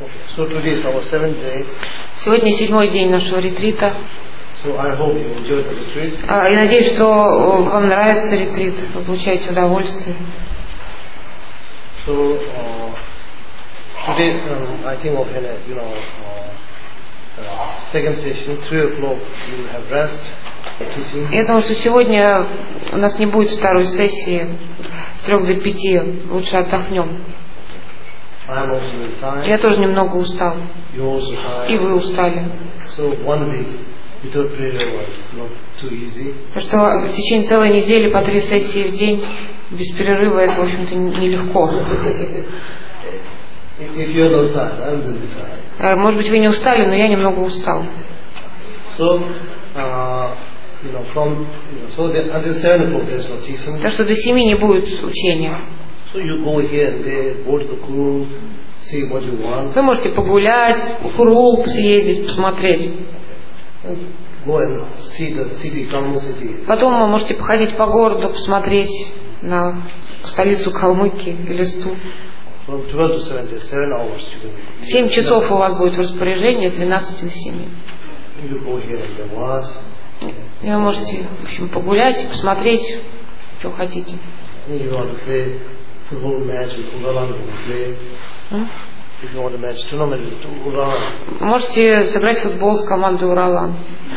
So today is our 7th day. Сегодня 7-й день нашего ретрита. So I hope you enjoyed the retreat. Я надеюсь, что вам нравится ретрит, вы получаете удовольствие. So today I think of second session, 3 o'clock you will have rest. Я думаю, что сегодня у нас не будет второй сессии с 3 до 5, лучше отдохнем. Я тоже немного устал. И вы устали. Потому что в течение целой недели по 3 сессии в день без перерыва это, в общем-то, нелегко. Может быть, вы не устали, но я немного устал. Так что до 7 не будет учения. Вы можете погулять, в Курул съездить, посмотреть. Потом вы можете походить по городу, посмотреть на столицу Калмыкии или Сту. 7 часов у вас будет в распоряжении с 12 до 7. И вы можете, в общем, погулять, посмотреть, что хотите. Можете сыграть в футбол с командой Уралан.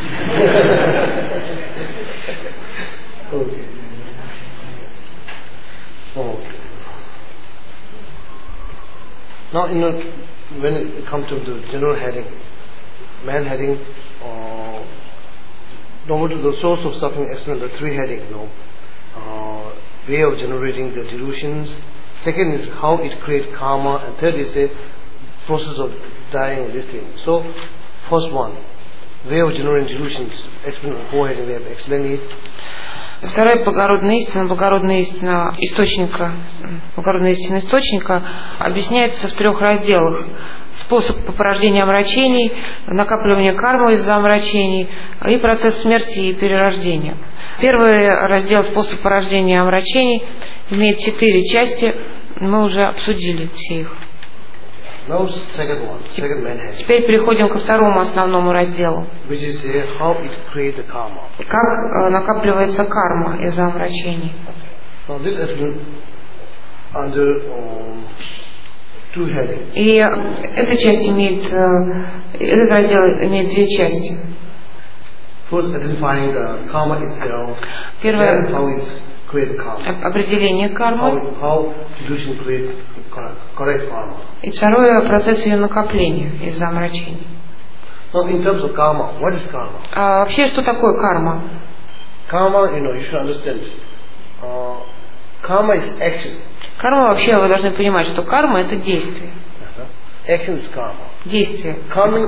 Now, when it comes to the general heading, main heading, the source of suffering, explain the 3 headings, way of generating the delusions. Second is how it creates karma, and third is the process of dying, this thing. So, first one, way of generating delusions, explain the 4 headings, we have explained it. Вторая благородная истина источника объясняется в 3 разделах. Способ порождения омрачений, накапливание кармы из-за омрачений и процесс смерти и перерождения. Первый раздел «Способ порождения омрачений» имеет 4 части, мы уже обсудили все их. Теперь переходим ко второму основному разделу. Как накапливается карма из-за омрачений. И эта часть этот раздел имеет 2 части. Первое — определение кармы. И второе — процесс ее накопления из-за омрачений. А вообще, что такое карма? Карма, вообще, вы должны понимать, что карма — это действие. Действие.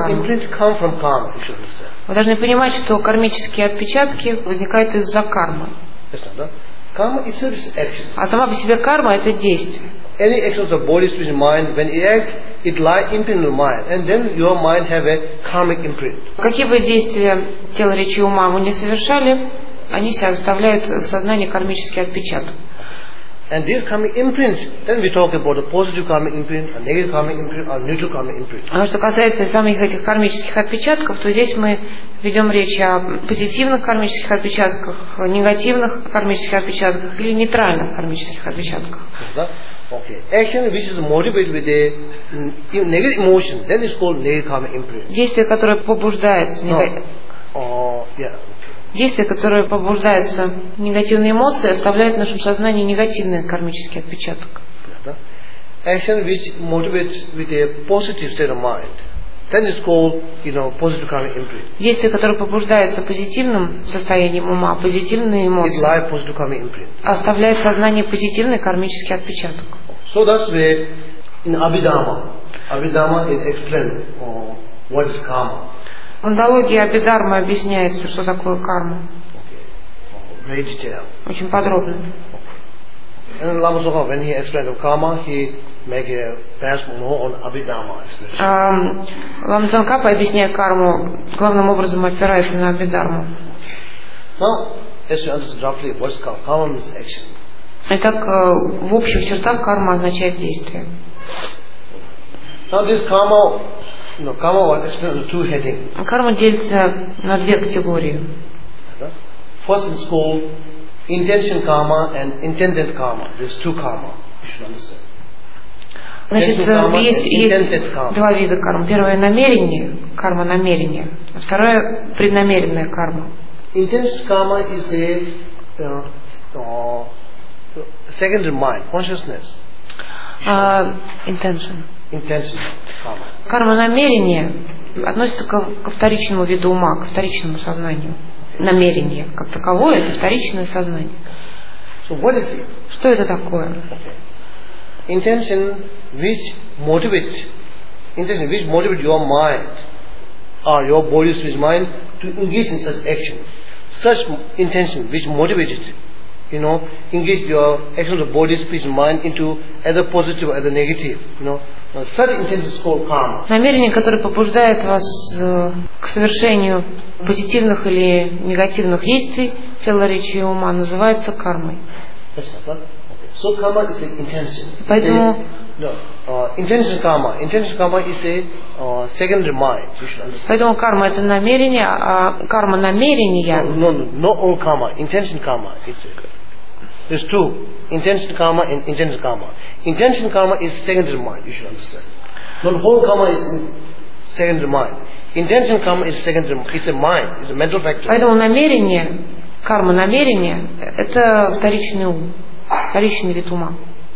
Вы должны понимать, что кармические отпечатки возникают из-за кармы. А сама по себе карма — это действие. Any actions of body, speech, and mind, when it acts, it lies imprint in the mind, and then your mind have a karmic imprint. Какие бы действия тела, речи и ума вы не совершали, они все оставляют в сознании кармический отпечаток. And these karmic imprints, then we talk about the positive karmic imprint, a negative karmic imprint, a neutral karmic imprint. А что касается самих этих кармических отпечатков, то здесь мы ведем речь о позитивных кармических отпечатках, негативных кармических отпечатках или нейтральных кармических отпечатках. Okay. Action which is motivated with a negative emotion, then it's called negative karmic imprint. Действие, которое побуждается негативной эмоцией, оставляет в нашем сознании негативный кармический отпечаток. Action which motivates with a positive state of mind, then it's called, positive karmic imprint. Действие, которое побуждается позитивным состоянием ума, позитивные эмоции, оставляет в сознании позитивный кармический отпечаток. So that's why in Abhidharma is explained what is karma. В антологии Абхидхармы объясняется, что такое карма. Very detailed. Очень подробно. And Lama Tsongkhapa, when he explained of karma, he make a perhaps more on Abhidharma. Лама Цongkhapa, объясняя карму, главным образом опирается на Абхидхарму. Now, as you understand roughly, what is karma? Karma means action. Итак, в общих чертах карма означает действие. Now this karma, karma was explained in two headings. Карма делится на две категории. First is called intention karma and intended karma. There's two karma. You should understand. Значит, есть два вида кармы. Первое намерение, карма намерения, а второе преднамеренная карма. Intention karma is a secondary mind, consciousness. Intention. Intention karma. Карма намерения относится ко вторичному виду ума, ко вторичному сознанию. Намерение как таковое — это вторичное сознание. So what is it? Что это такое? Okay. Intention which motivate your mind or your body, speech, mind to engage in such action. Such intention which motivated, engage your action of body, speech, mind into either positive or either negative. Such intention is called karma. Намерение, которое побуждает вас к совершению позитивных или негативных действий тела, речи и ума, называется кармой. So karma is an intention. Поэтому intention karma is a secondary mind. You should understand. Поэтому карма — это намерение, а карма намерения. No, all karma. Intention karma is. There's two: intention karma and intention karma. Intention karma is secondary mind. You should understand. Not whole karma is secondary mind. Intention karma is secondary. It's a mind. It's a mental factor. Поэтому намерение, карма намерения — это вторичный ум. Вторичный вид ума.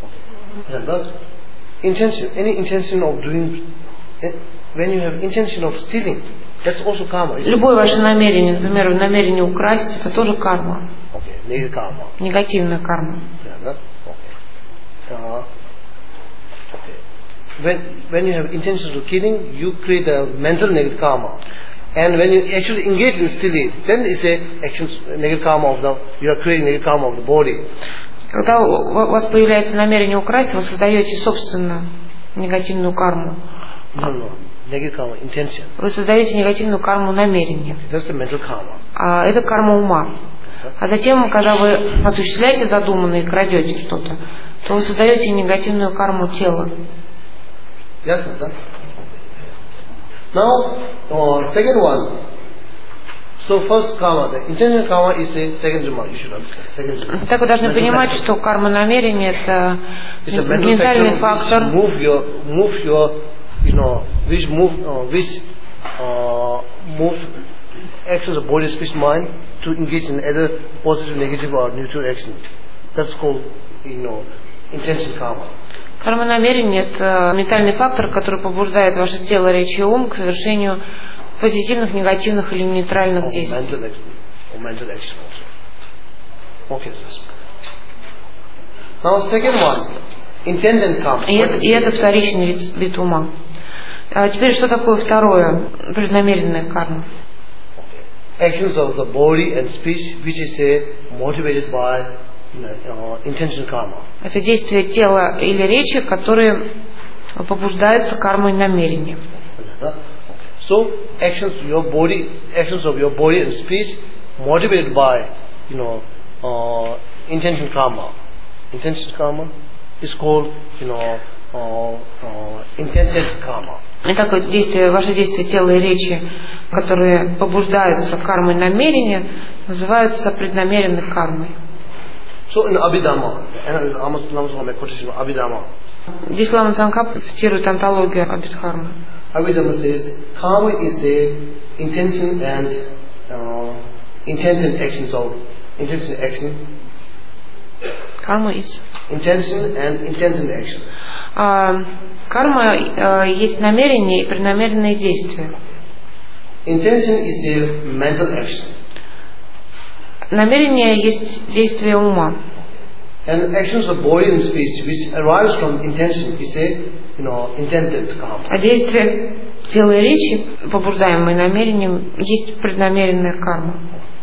Intention, any intention of doing, when you have intention of stealing, that's also karma. Любое ваше намерение, например, намерение украсть, это тоже карма. Okay, negative karma. Негативная карма. When you have intention of killing, you create a mental negative karma. And when you actually engage in stealing, then it's a action negative karma you are creating negative karma of the body. Когда у вас появляется намерение украсть, вы создаете, собственно, негативную карму. Negative karma, intention. Вы создаете негативную карму намерения. That's the mental karma. А это карма ума. А затем, когда вы осуществляете задуманное и крадете что-то, то вы создаете негативную карму тела. Yes, sir. Now, second one. So first karma, the intentional karma is a secondary mind. You should understand. Secondary. Так вы должны понимать, что карма намерения — это ментальный фактор. Move your, move actions of body, speech, mind to engage in either positive, negative, or neutral action. That's called, intention karma. Карма намерения — это ментальный фактор, который побуждает ваше тело, речь и ум к совершению позитивных, негативных или нейтральных действий. Mental action also. Okay. Now second one, intended karma. И это вторичный вид ума. А теперь что такое второе, преднамеренная карма? Actions of the body and speech, which is motivated by intention karma. Это действия тела или речи, которые побуждаются кармой намерения. So actions of your body and speech motivated by intention karma. Intention karma is called intended karma. Итак, ваши действия тела и речи, которые побуждаются кармой намерения, называются преднамеренной кармой. So in Abhidhamma, Abhidhamma. Здесь Лама Цангхап цитирует антологию Абхидхармы. Abhidhamma says karma is a intention and intended actions of intention action. Karma is intention and intended action. Карма есть намерение и преднамеренные действия. Intention is a mental action. Намерение есть действие ума. And actions of body and speech which arise from intention is a intended karma. А действие тела и речи, побуждаемые намерением, есть преднамеренная карма.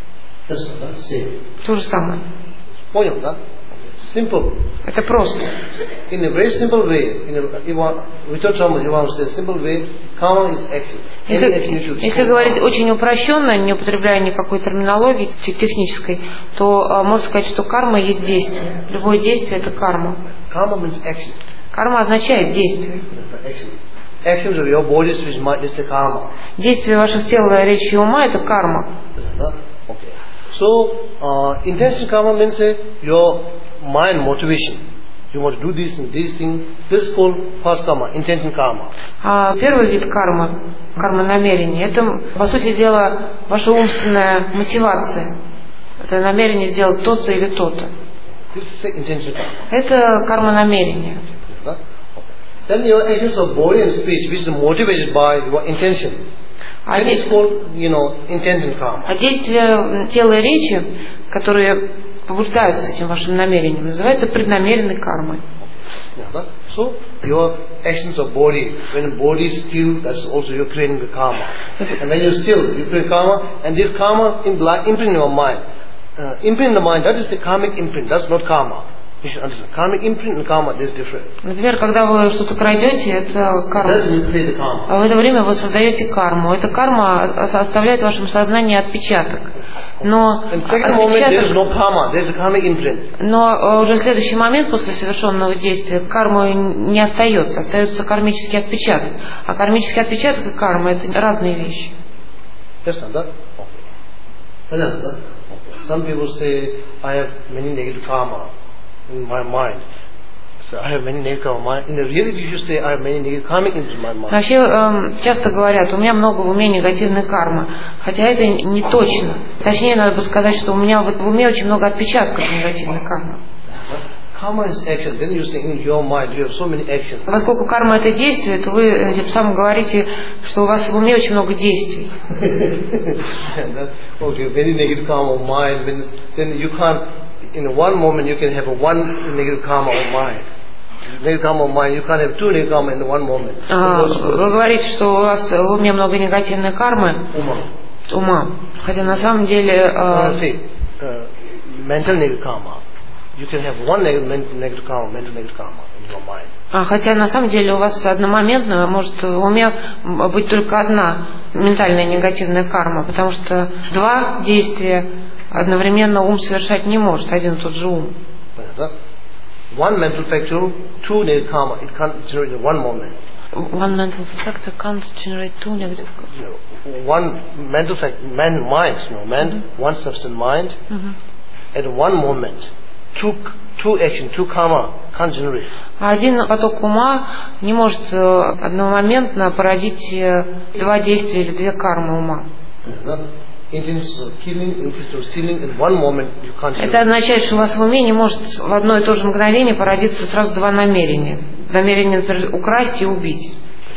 То же самое. Понял, да? Simple. Это просто. In a very simple way, without trouble, you want to say simple way, karma is action. Если говорить очень упрощенно, не употребляя никакой терминологии технической, то можно сказать, что карма есть действие. Любое действие — это карма. Karma means action. Карма означает действие. actions of your body, speech, mind is the karma. Действия ваших тел, речи и ума – это карма. Okay. So, intention karma means your mind motivation. You want to do this and this thing. This is called first karma, intention karma. А первый вид кармы, карма намерений, это, по сути дела, ваша умственная мотивация. Это намерение сделать то-то или то-то. This is the intention karma. Это карма намерения. Then your actions of body and speech, which is motivated by your intention. That is called, intention karma. А действия тела и речи, которые побуждаются этим вашим намерением, называются преднамеренной кармой. So your actions of body, when the body is still, that's also you're creating the karma. And when you're still, you create karma, and this karma imprint in your mind. Imprint in the mind, that is the karmic imprint, that's not karma. You should understand. Karmic imprint and karma, this is different. Например, когда вы что-то крадете, это карма. А в это время вы создаете карму. Эта карма оставляет в вашем сознании отпечаток. Но уже в следующий момент после совершенного действия кармы не остается. Остается кармический отпечаток. А кармический отпечаток и карма – это разные вещи. Some people say, I have many negative karma in my mind. So I have many negative karma. In reality, you should say, I have many negative karma in my mind. Вообще часто говорят, у меня много в уме негативной кармы, хотя это не точно. Точнее, надо бы сказать, что у меня в уме очень много отпечатков негативной кармы. Karma is action. Then you say in your mind you have so many actions. Поскольку карма это действие, то вы тем самым говорите, что у вас в уме очень много действий. Okay, very negative karma of mind. Then you can't. In one moment you can have one negative karma of mind. Negative karma of mind. You can't have two negative karma in one moment. Вы говорите, что у вас в уме много негативной кармы. Ума. Хотя на самом деле. Mental negative karma. You can have one negative karma, mental negative karma in your mind. Хотя на самом деле у вас одномоментно может в уме быть только одна ментальная негативная карма, потому что два действия одновременно ум совершать не может, один и тот же ум. One mental factor, two negative karma, it can't generate in one moment. One mental factor can't generate two negative karma. One mental factor, mind, one substance mind, at one moment. Two action, two karma can't generate. Один поток ума не может одномоментно породить два действия или две кармы ума. Это означает, что у вас в уме не может в одно и то же мгновение породиться сразу два намерения. Намерение, например, украсть и убить.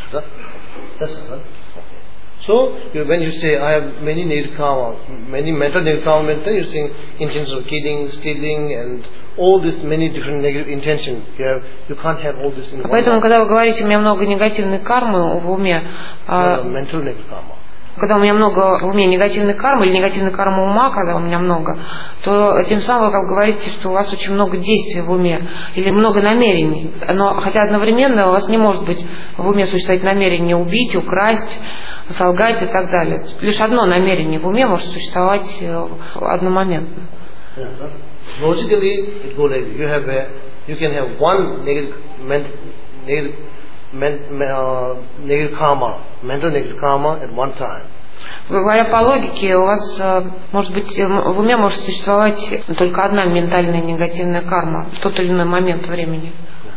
So, when you say, I have many negative karma, many mental negative karma, then you're saying intentions of killing, stealing, and all these many different negative intentions. You can't have all this in one. Поэтому, когда вы говорите, у меня много негативной кармы в уме, mental negative karma. Когда у меня много в уме негативной кармы или негативной кармы ума, когда у меня много, то тем самым вы как говорите, что у вас очень много действий в уме или много намерений. Но хотя одновременно у вас не может быть в уме существовать намерение убить, украсть, солгать и так далее. Лишь одно намерение в уме может существовать одномоментно. Logically, it goes like you can have one negative karma, mental negative karma at one time. Говоря по логике, у вас может быть в уме может существовать только одна ментальная негативная карма в тот или иной момент времени.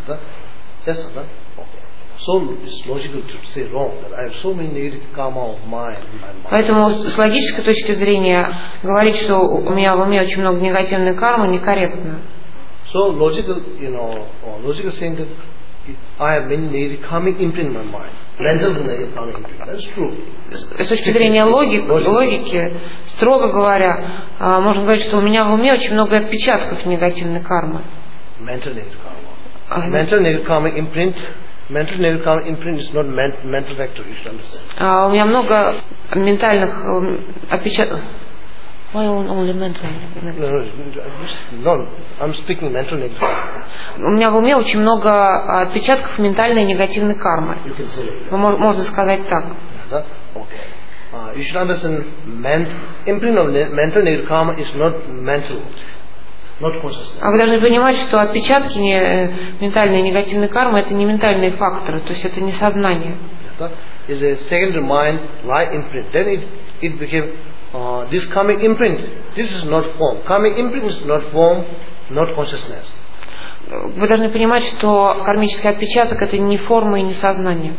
Поэтому с логической точки зрения говорить, что у меня в уме очень много негативной кармы, некорректно. So logical saying that I have many negative karmic imprint in my mind. Mental negative karmic imprint. That's true. С точки зрения логики, строго говоря, можно говорить, что у меня в уме очень много отпечатков негативной кармы. Mental negative karma. Mental negative karmic imprint. Mental negative karmic imprint is not mental factor. You should understand. У меня много ментальных отпечатков. Why only mental? No, I'm speaking mental negative karma. У меня в уме очень много отпечатков ментальной негативной кармы. Можно сказать так. You should understand, imprint of mental negative karma is not mental, not consciousness. А вы должны понимать, что отпечатки ментальной негативной кармы это не ментальные факторы, то есть это не сознание. Is a secondary mind, lie imprint. Then it became this karmic imprint. This is not form. Karmic imprint is not form, not consciousness. Вы должны понимать, что кармический отпечаток это не форма и не сознание.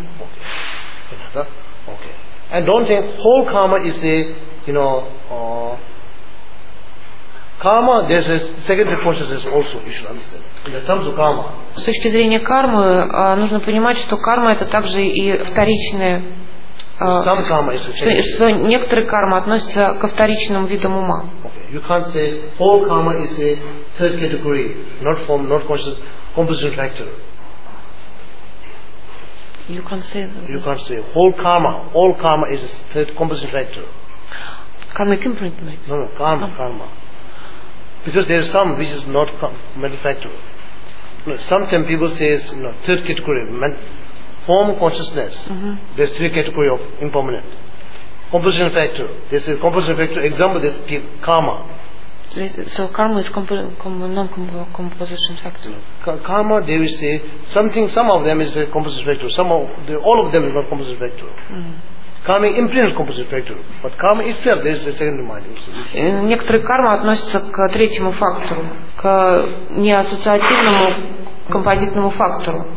Okay. And don't think whole karma is a, karma, there's a secondary consciousness also, you should understand. In the terms of karma. С точки зрения кармы, нужно понимать, что карма это также и вторичная, что некоторые кармы относятся ко вторичным видам ума. Okay. You can't say whole karma is a third category, not form, not conscious, composition factor. You can't say all karma is a third composition factor. Karmic imprint, maybe. No, karma. Because there is some which is not mental factor. Sometimes people say third category, form consciousness. There's three category of impermanent. Composition factor. There's a composition factor. Example, there's karma. So karma is non-composition factor. Karma, they will say something. Some of them is a composition factor. All of them is not composition factor. Karma imprint is composition factor, but karma itself there is a secondary mind. Некоторые кармы относятся к третьему фактору, к неассоциативному композитному фактору.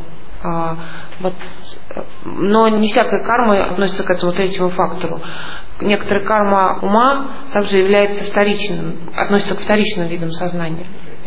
Но не всякая карма относится к этому третьему фактору. Некоторая карма ума также является вторичным, относится к вторичным видам сознания.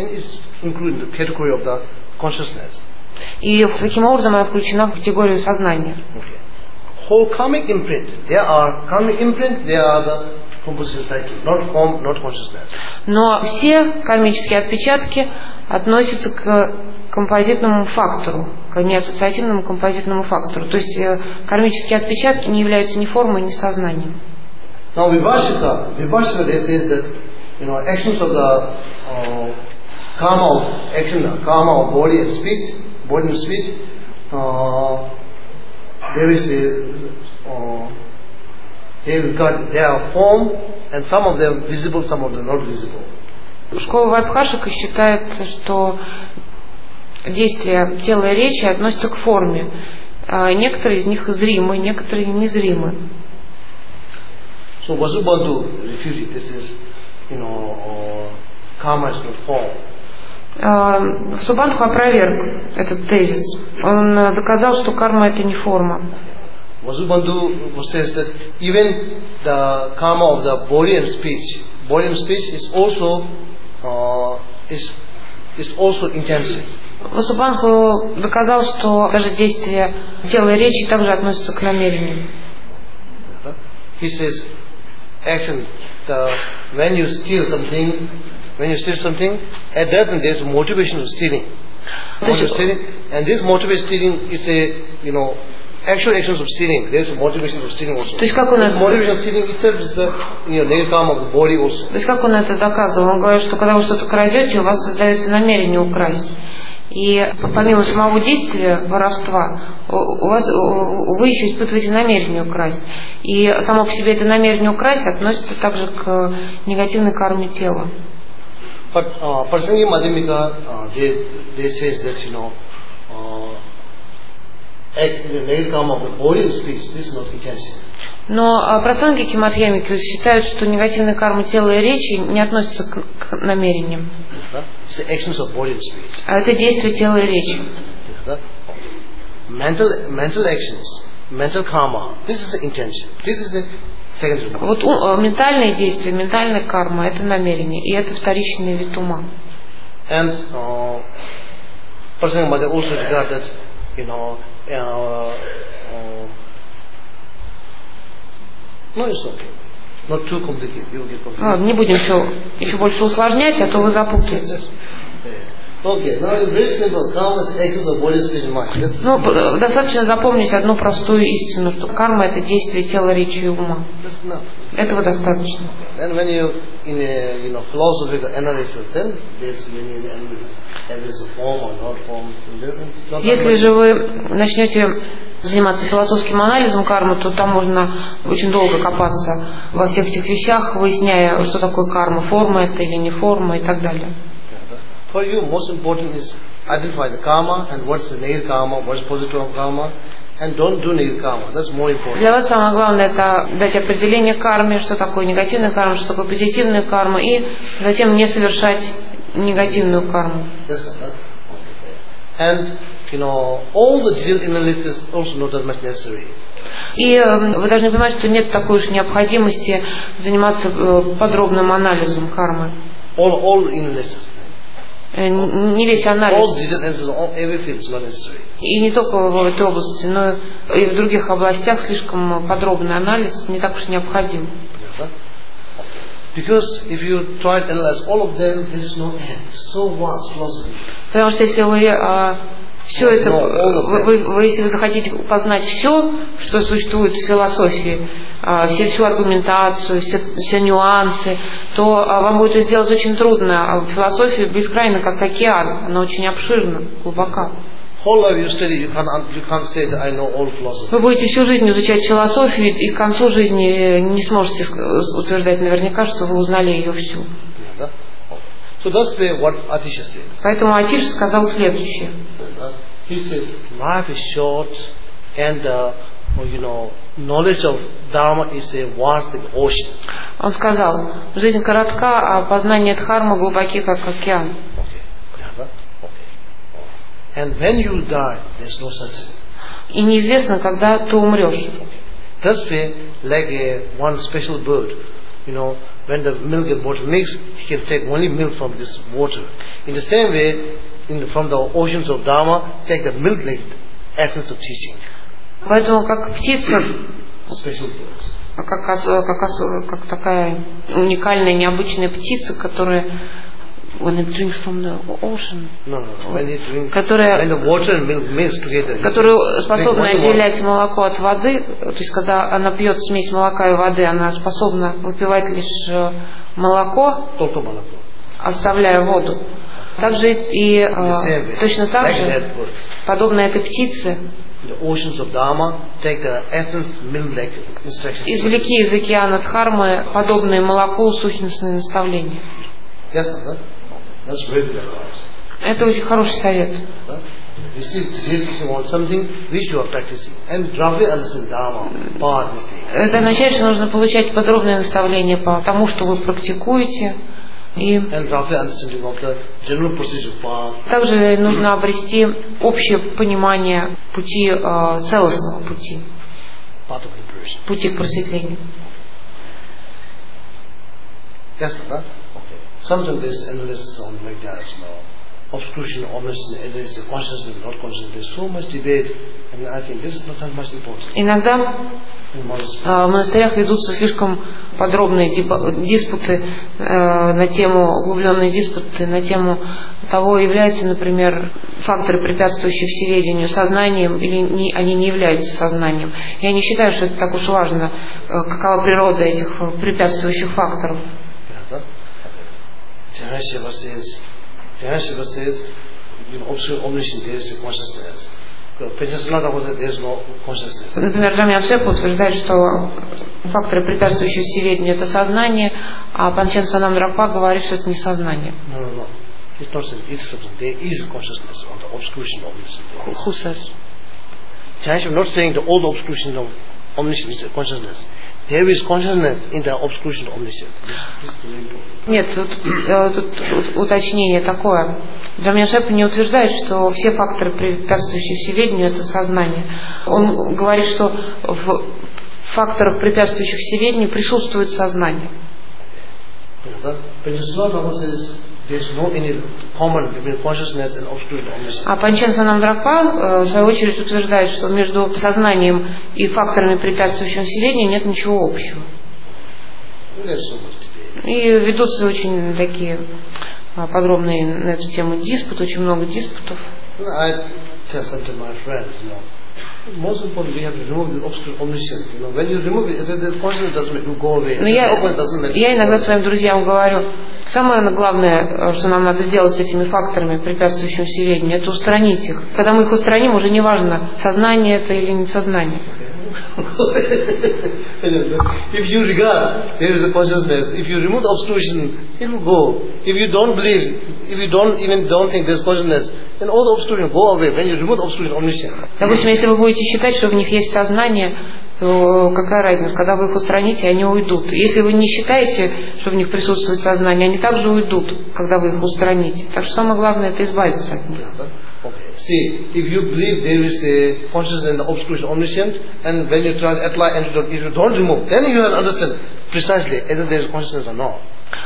И таким образом она включена в категорию сознания. Whole karmic imprint, they are the composition factor, not form, not consciousness. Но все кармические отпечатки относятся к композитному фактору, к неассоциативному композитному фактору. То есть кармические отпечатки не являются ни формой, ни сознанием. Now Vibhashika they says that actions of the karma of body and speech, they will say they are form, and some of them visible, some of them not visible. Школа Вайбхашика считает, что действия тела и речи относятся к форме. Некоторые из них зримы, некоторые незримы. So Vasubandhu refuted this is, karma is not form. Субандху опроверг этот тезис. Он доказал, что карма это не форма. Vasubandhu says that even the karma of the body and speech is also intensive. Васубандху доказал, что даже действия тела и речи также относятся к намерению. He says, action. When you steal something, at that time there is motivation of stealing. And this motivation stealing is actual actions of stealing. There is a motivation of stealing also. То есть как он это? Motivation of stealing itself is the negative karma of the body also. То есть как он это доказывал? Он говорит, что когда вы что-то крадете, у вас создается намерение украсть. И помимо самого действия воровства, вы еще испытываете намерение украсть. И само по себе это намерение украсть относится также к негативной карме тела. But Prasangi Madhyamika, they says that negative karma of the body and speech, this is not intention. Но прасангики Мадхьямики считают, что негативная карма тела и речи не относится к намерениям. А это действие тела и речи. Mental actions, mental karma, this is the intention. This is the secondary one. Вот ментальные действия, ментальная карма, это намерение, и это вторичный вид ума. And Prasangi Madhyamika also regard that, no, it's okay. Not too complicated. You will get confused. Не будем еще больше усложнять, а то вы запутаетесь. Okay, now it's very simple. Karma is actions of body, speech, and mind. Достаточно запомнить одну простую истину, что карма это действие тела, речи и ума. Этого достаточно. Then when you in a philosophical analysis, then there's a form or not form. Если же вы начнете заниматься философским анализом кармы, то там можно очень долго копаться во всех этих вещах, выясняя, что такое карма, форма это или не форма и так далее. For you, most important is identify the karma and what's the negative karma, what's positive karma, and don't do negative karma. That's more important. Для вас самое главное это дать определение карме, что такое негативная карма, что такое позитивная карма, и затем не совершать негативную карму. And all the detailed analysis also not that much necessary. И вы должны понимать, что нет такой уж необходимости заниматься подробным анализом кармы. All analysis. Не весь анализ. All detailed analysis, every field is not necessary. И не только в этой области, но и в других областях слишком подробный анализ не так уж необходим. Because if you try to analyze all of them, there is no end. So vast philosophy. Потому что если вы все это, если вы захотите познать все, что существует в философии, всю аргументацию, все нюансы, то вам будет это сделать очень трудно. А философия бескрайна, как океан, она очень обширна, глубока. Вы будете всю жизнь изучать философию, и к концу жизни не сможете утверждать наверняка, что вы узнали ее всю. Поэтому Атиш сказал следующее. He says, life is short, and knowledge of Dharma is a vast ocean. Он сказал, жизнь коротка, а познание Дхармы глубоки, как океан. And when you die, there's no such thing. И неизвестно, когда ты умрешь. Thus way, like one special bird, when the milk and water mix, he can take only milk from this water. In the same way, from the oceans of Dharma, take the milk like essence of teaching. Поэтому как птица, Special birds. как такая уникальная, необычная птица, которая when it drinks from the ocean, которая способна отделять молоко от воды, то есть когда она пьет смесь молока и воды, она способна выпивать лишь молоко, оставляя воду. Также и точно так же, подобно этой птице, извлеки из океана Дхармы подобные молоку сущностные наставления. Это очень хороший совет. Это означает, что нужно получать подробное наставление по тому, что вы практикуете. И также нужно обрести общее понимание пути, целостного пути к просветлению. Sometimes there's analysis on like that, obscuration, omniscience, consciousness, not consciousness. There's so much debate, and I think this is not that much important. Иногда в монастырях ведутся слишком подробные диспуты на тему, углубленные диспуты на тему того, являются, например, факторы, препятствующие всеведению, сознанием, или они не являются сознанием. Я не считаю, что это так уж важно, какова природа этих препятствующих факторов. Jnana Shiva says, omniscience, there is a consciousness. There is no consciousness. Например, Джамьян Шепа утверждает, что факторы, препятствующие всеведению, это сознание, а Панчен Санам Дракпа говорит, что это не сознание. No. It's not saying it's something. There is consciousness on the obscuration of omniscience. Who says? Jnana Shiva not saying the old obscuration of omniscience is consciousness. There is consciousness in the obscuration of omniscience. Нет, тут уточнение такое. Джамьян Шепа не утверждает, что все факторы, препятствующие всеведению, это сознание. Он говорит, что в факторах, препятствующих всеведению, присутствует сознание. А Панчен Санам Дракпа, в свою очередь, утверждает, что между сознанием и факторами, препятствующими всеведению, нет ничего общего. И ведутся очень такие подробные на эту тему диспуты, очень много диспутов. Most important, we have to remove the obscure omniscience. When you remove it, the consciousness doesn't go away. Но я иногда своим друзьям говорю, самое главное, что нам надо сделать с этими факторами, препятствующими всеведению, это устранить их. Когда мы их устраним, уже не важно, сознание это или не сознание. If you regard there is a consciousness, if you remove the obstruction, it will go. If you don't believe, if you don't think there is consciousness, then all the obstruction go away. When you remove the obstruction, omniscient. Допустим, если вы будете считать, что в них есть сознание, то какая разница, когда вы их устраните, они уйдут. Если вы не считаете, что в них присутствует сознание, они также уйдут, когда вы их устраните. Так что самое главное — это избавиться от них. Okay. See, if you believe there is a consciousness in the obscuration omniscient, and when you try to apply antidote, if you don't remove, then you will understand precisely whether there is consciousness or not.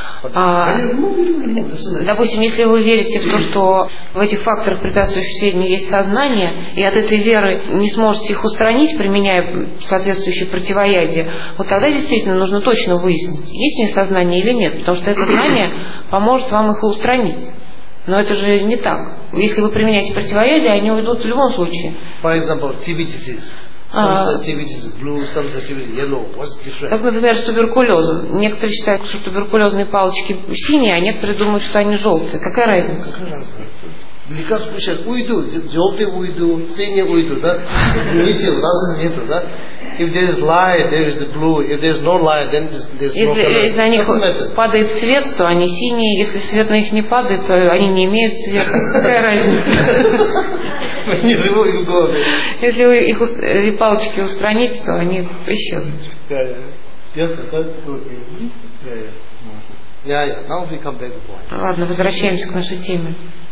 Допустим, если вы верите в то, что в этих факторах, препятствующих сведению, есть сознание, и от этой веры не сможете их устранить, применяя соответствующие противоядия, вот тогда действительно нужно точно выяснить, есть у них сознание или нет, потому что это знание поможет вам их устранить. Но это же не так. Если вы применяете противоядие, они уйдут в любом случае. For example, TB disease. Some say TB is blue, some say TB is yellow. What's different? Как, например, с туберкулезом. Некоторые считают, что туберкулезные палочки синие, а некоторые думают, что они желтые. Какая разница? Лекарства включают уйду, желтые уйду, синие уйду, да? Ничего, разницы нету, да? If there is light, there is blue. If there is no light, then there is no color. Если на них падает свет, то они синие. Если свет на них не падает, то они не имеют цвета. Какая разница? Если вы их палочки устраните, то они исчезнут. Ладно, возвращаемся к нашей теме.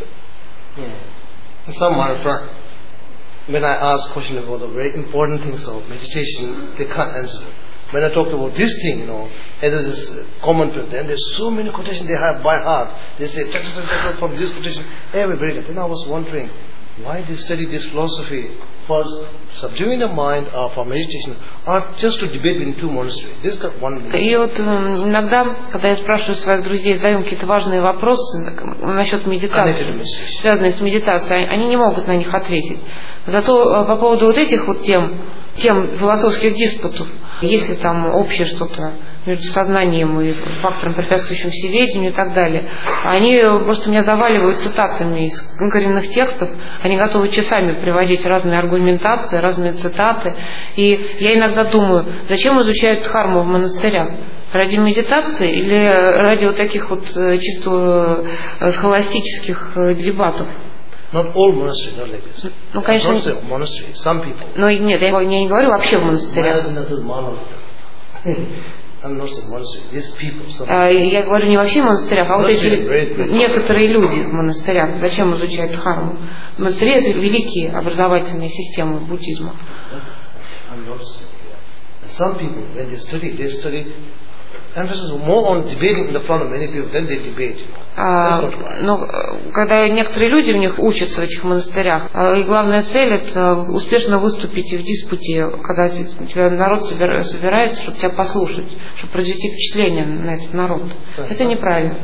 When I ask questions about the very important things of meditation, they can't answer. When I talk about this thing, it is common to them. There's so many quotations they have by heart. They say, from this quotation, every very good. Then I was wondering, why they study this philosophy for subduing the mind or for meditation, or just to debate between two monasteries. This is one. И вот иногда, когда я спрашиваю своих друзей, задаем какие-то важные вопросы насчет медитации, связанные с медитацией, они не могут на них ответить. Зато по поводу вот этих вот тем философских диспутов, если там общее что-то между сознанием и фактором, препятствующим всеведению и так далее, они просто меня заваливают цитатами из коренных текстов, они готовы часами приводить разные аргументации, разные цитаты, и я иногда думаю, зачем изучают дхарму в монастырях? Ради медитации или ради вот таких вот чисто схоластических дебатов? Not all monasteries are like this. Ну, конечно, monasteries, some people. Но нет, я не говорю вообще в монастырях. Я говорю не вообще в монастырях, а вот эти некоторые люди в монастырях. Зачем изучать дхарму? Монастыри — это великие образовательные системы буддизма. Some people, when they study emphasis more on debating in the front of many people than they debate. Но когда некоторые люди в них учатся, в этих монастырях, и главная цель — это успешно выступить в диспуте, когда у тебя народ собирается, чтобы тебя послушать, чтобы произвести впечатление на этот народ. Это неправильно.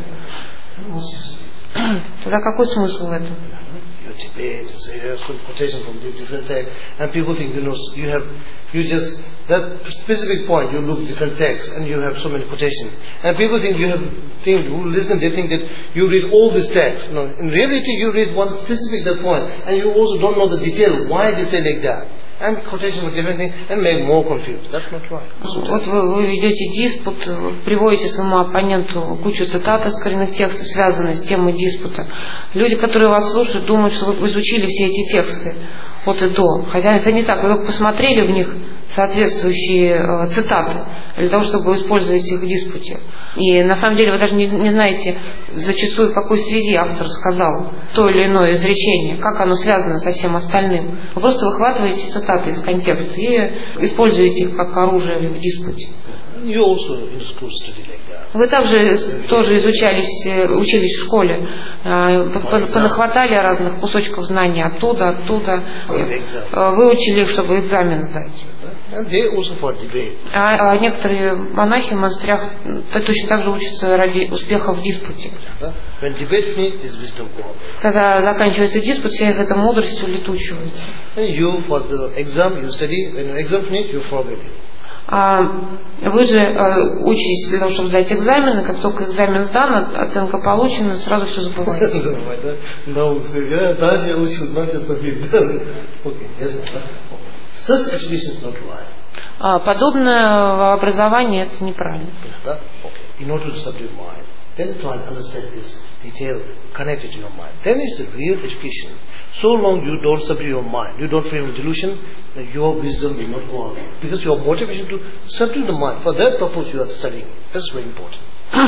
Тогда какой смысл в этом? Debate, so you have some quotation from the different texts, and people think you just that specific point you look different texts and you have so many quotations, and people think who listen, they think that you read all these texts. No, in reality you read one specific that point, and you also don't know the detail why they say like that. And quotation for different things and make more confused. That's not right. Вот вы ведете диспут, приводите своему оппоненту кучу цитат из коренных текстов, связанных с темой диспута. Люди, которые вас слушают, думают, что вы изучили все эти тексты от и до. Хотя это не так. Вы только посмотрели в них соответствующие цитаты для того, чтобы использовать их в диспуте. И на самом деле вы даже не знаете зачастую, в какой связи автор сказал то или иное изречение, как оно связано со всем остальным. Вы просто выхватываете цитаты из контекста и используете их как оружие в диспуте. Вы также тоже учились в школе, понахватали разных кусочков знаний оттуда, выучили их, чтобы экзамен сдать. А некоторые монахи в монастырях точно так же учатся ради успеха в диспуте. Когда заканчивается диспут, вся эта мудрость улетучивается. Вы же учитесь для того, чтобы сдать экзамен, и как только экзамен сдан, оценка получена, сразу все забываете. Подобное образование — это неправильно. then try and understand this detail connected to your mind. Then it's a real education. So long you don't subdue your mind, you don't free from delusion, then your wisdom will not go away. Because your motivation to subdue the mind, for that purpose you are studying. That's very important.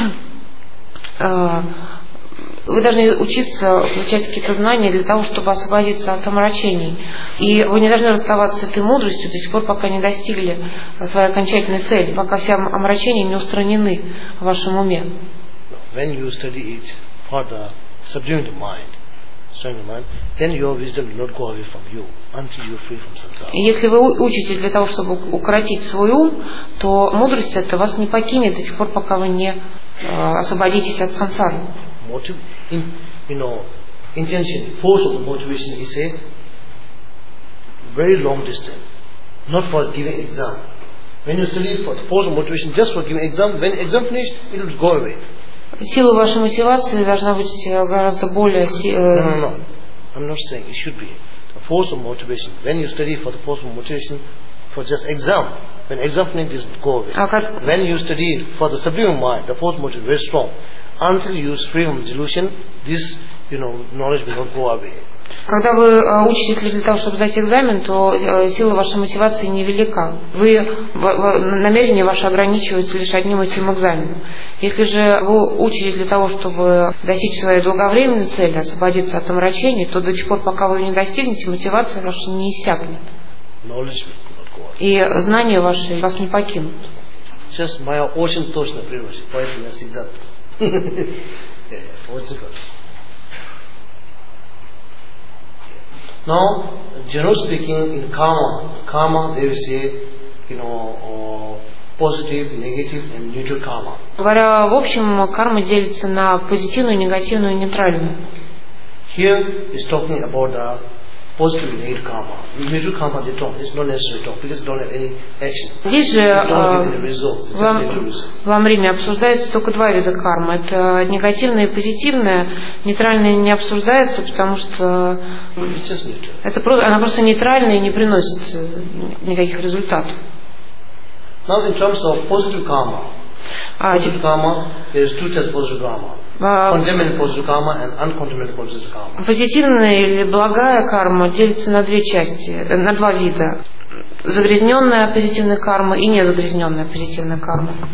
Вы должны учиться получать какие-то знания для того, чтобы освободиться от омрачений. И вы не должны расставаться с этой мудростью до сих пор, пока не достигли своей окончательной цели, пока все омрачения не устранены в вашем уме. When you study it for the subduing the mind, then your wisdom will not go away from you until you are free from samsara. И если вы учитесь для того, чтобы укротить свой ум, то мудрость эта вас не покинет до тех пор, пока вы не освободитесь от сансары. Intention, force of the motivation is a very long distance, not for giving exam. When you study for the force of motivation just for giving exam, when exam finished, it will go away. Сила вашей мотивации должна быть гораздо более... No. I'm not saying it should be. The force of motivation. When you study for the force of motivation for just exam, when exam finishes, it will go away. When you study for the subduing mind, the force of motivation is very strong. Until you is free from delusion, this knowledge will not go away. Когда вы учитесь для того, чтобы сдать экзамен, то сила вашей мотивации невелика. Намерение ваше ограничивается лишь одним этим экзаменом. Если же вы учитесь для того, чтобы достичь своей долговременной цели, освободиться от омрачений, то до тех пор, пока вы не достигнете, мотивация ваша не иссякнет. И знания ваши вас не покинут. Сейчас моя очень точно привычка, поэтому я всегда... Now, generally speaking, in karma they will say, positive, negative and neutral karma. Говоря в общем, карма делится на позитивную, негативную и нейтральную. Here is talking about the positive and negative karma. Neutral karma they talk, it's not necessary talk because they don't have any action. Здесь же в Амриме обсуждается только два вида кармы. Это негативная и позитивная. Нейтральная не обсуждается, потому что она просто нейтральная и не приносит никаких результатов. Now in terms of positive karma, there is two types of positive karma. Contaminated positive karma and uncontaminated positive karma. Позитивная или благая карма делится на две части, на два вида. Загрязненная позитивная карма и незагрязненная позитивная карма.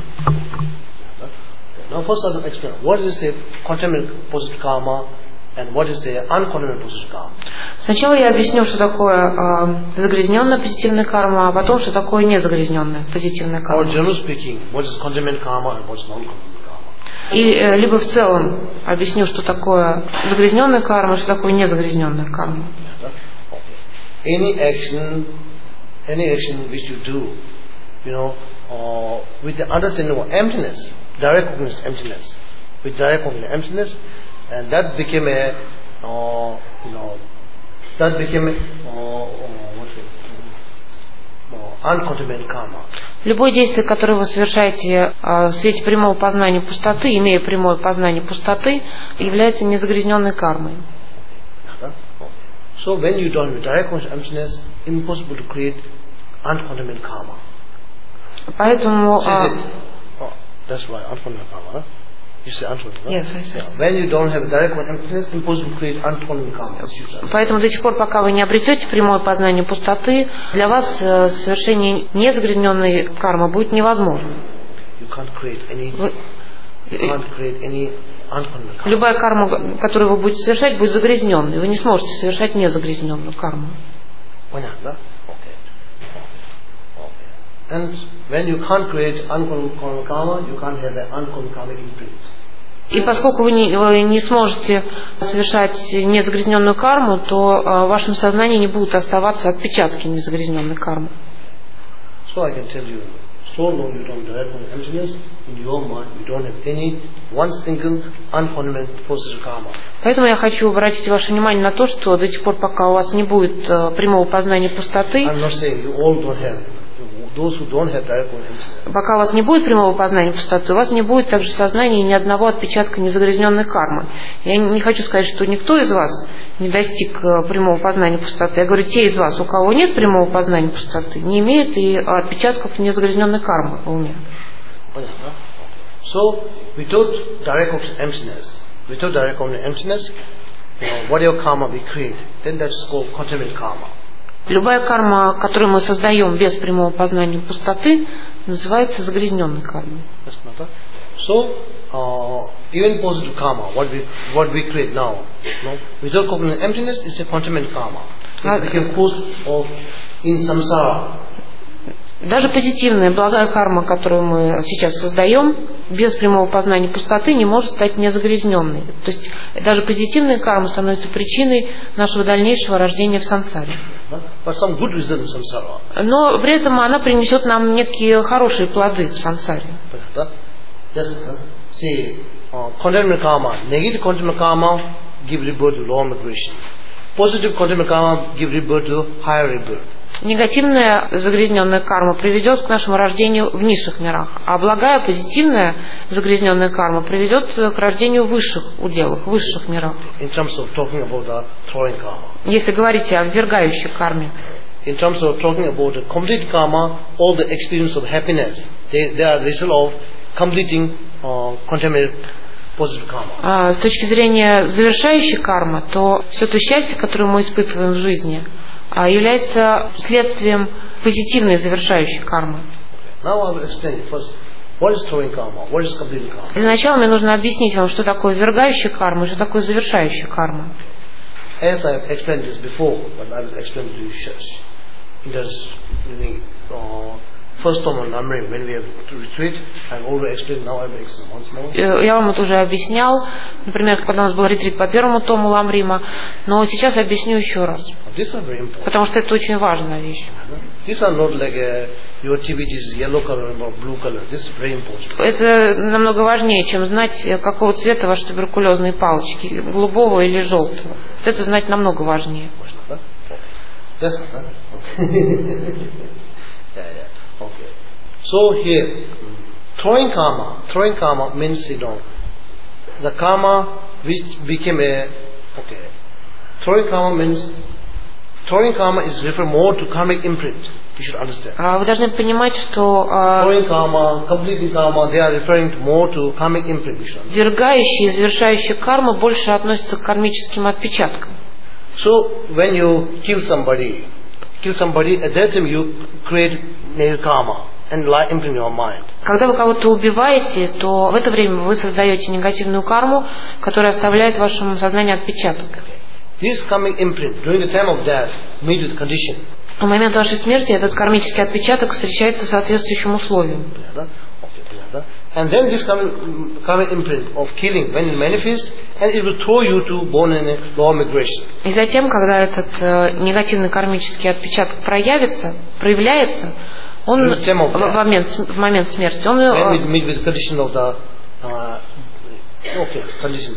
Now first I will explain what is the contaminated positive karma and what is the uncontaminated positive karma. Сначала я объясню, что такое загрязненная позитивная карма, а потом, что такое незагрязненная позитивная карма. Or generally speaking, what is contaminated karma and what is non-contaminated karma. И либо в целом объясню, что такое загрязненная карма, что такое незагрязненная карма. Any action which you do, with the understanding of emptiness, direct cognition emptiness, with direct cognition emptiness, and that became uncontaminated karma. Любое действие, которое вы совершаете в свете прямого познания пустоты, имея прямое познание пустоты, является незагрязненной кармой. So when you don't have direct emptiness, impossible to create uncontaminated karma. Поэтому that's why uncontaminated karma. You say uncontaminated. Yes, I said. When you don't have direct emptiness, impossible to create uncontaminated karma. Поэтому до тех пор, пока вы не обретете прямое познание пустоты, для вас совершение незагрязненной кармы будет невозможно. You can't create any uncontaminated karma. Любая карма, которую вы будете совершать, будет загрязненной. Вы не сможете совершать незагрязненную карму. Понятно, да? And when you can't create uncontaminated karma, you can't have an uncontaminated karmic imprint. И поскольку вы не сможете совершать незагрязненную карму, то в вашем сознании не будут оставаться отпечатки незагрязненной кармы. So I can tell you, so long you don't direct emptiness in your mind, you don't have any one single uncontaminated positive karma. Поэтому я хочу обратить ваше внимание на то, что до тех пор, пока у вас не будет прямого познания пустоты, I'm not saying you all don't have. Those who don't have direct emptiness. Пока у вас не будет прямого познания пустоты, у вас не будет также в сознании ни одного отпечатка незагрязненной кармы. Я не хочу сказать, что никто из вас не достиг прямого познания пустоты. Я говорю, те из вас, у кого нет прямого познания пустоты, не имеют и отпечатков незагрязненной кармы в уме. Понятно. So, without direct emptiness, whatever karma we create, then that's called contaminant karma. Любая карма, которую мы создаем без прямого познания пустоты, называется загрязненной кармой. So, even positive karma, what we create now, without cognizant emptiness, is a contaminant karma. It became cause of in samsara. Даже позитивная, благая карма, которую мы сейчас создаем, без прямого познания пустоты не может стать незагрязненной. То есть даже позитивная карма становится причиной нашего дальнейшего рождения в сансаре. Но при этом она принесет нам некие хорошие плоды в сансаре. Contaminant karma, negative contaminant karma give rebirth to lower migration. Positive contaminant karma give rebirth to higher rebirth. Негативная загрязненная карма приведет к нашему рождению в низших мирах, а благая, позитивная загрязненная карма приведет к рождению в высших уделах, в высших мирах. Если говорить о ввергающей карме. In terms of talking about the complete karma, all the experience of happiness, they are result of completing contaminated positive karma. С точки зрения завершающей кармы, то все то счастье, которое мы испытываем в жизни, является следствием позитивной завершающей кармы. Для начала мне нужно объяснить вам, что такое ввергающая карма и что такое завершающая карма. As I have explained this before, but I will explain to you first time on Namrim, when we have to retreat, I have already explained, now I will explain once more. Я вам это уже объяснял, например, когда у нас был ретрит по первому тому Ламрима, но сейчас объясню еще раз. Потому что это очень важная вещь. These are not like your TBT is yellow color or blue color. This is very important. Это намного важнее, чем знать, какого цвета ваши туберкулезные палочки, голубого или желтого. Это знать намного важнее. Okay. So here, throwing karma means, the karma which became throwing karma is refer more to karmic imprint. You should understand. Вы должны понимать, что throwing karma, completing karma, they are referring to more to karmic imprint. Ввергающие и завершающие кармы больше относятся к кармическим отпечаткам. So when you kill somebody, at that time you create negative karma and imprint your mind. Когда вы кого-то убиваете, то в это время вы создаете негативную карму, которая оставляет в вашем сознании отпечаток. This karmic imprint during the time of death meet with condition. В момент вашей смерти этот кармический отпечаток встречается с соответствующим условием. And then this karmic imprint of killing, when it manifests, and it will throw you to born in a lower migration. И затем, когда этот негативный кармический отпечаток проявляется, он в момент смерти, он meet with condition of the condition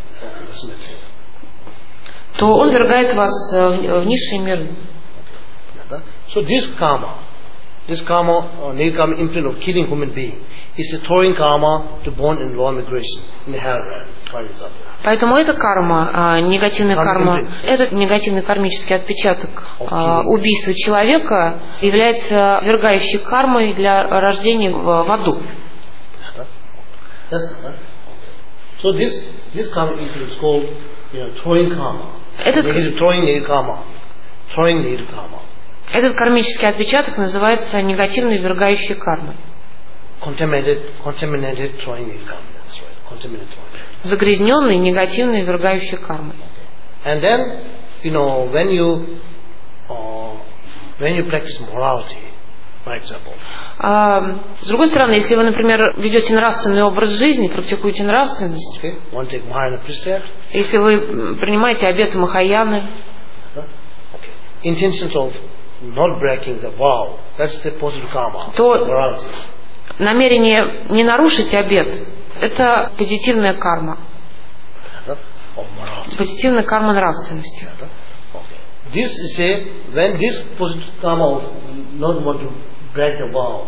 то он ввергает вас в низшие миры. So this karma, negative karma imprint of killing human being, is a throwing karma to born in lower migration in hell, for example. Поэтому эта карма, негативная карма, этот негативный кармический отпечаток убийства человека является ввергающей кармой для рождения в аду. So this karma is called throwing karma. Throwing negative karma. Этот кармический отпечаток называется негативной ввергающей кармой. Contaminated throwing negative karma. That's right. Contaminated throwing. Загрязненной негативной ввергающей кармой. And then, when you practice morality, for example. С другой стороны, если вы, например, ведете нравственный образ жизни, практикуете нравственность, если вы принимаете обеты Махаяны, intentions of not breaking the vow, that's the positive karma, то morality. Намерение не нарушить обет – это позитивная карма. Позитивная карма нравственности. This is when this positive karma of not want to break the vow.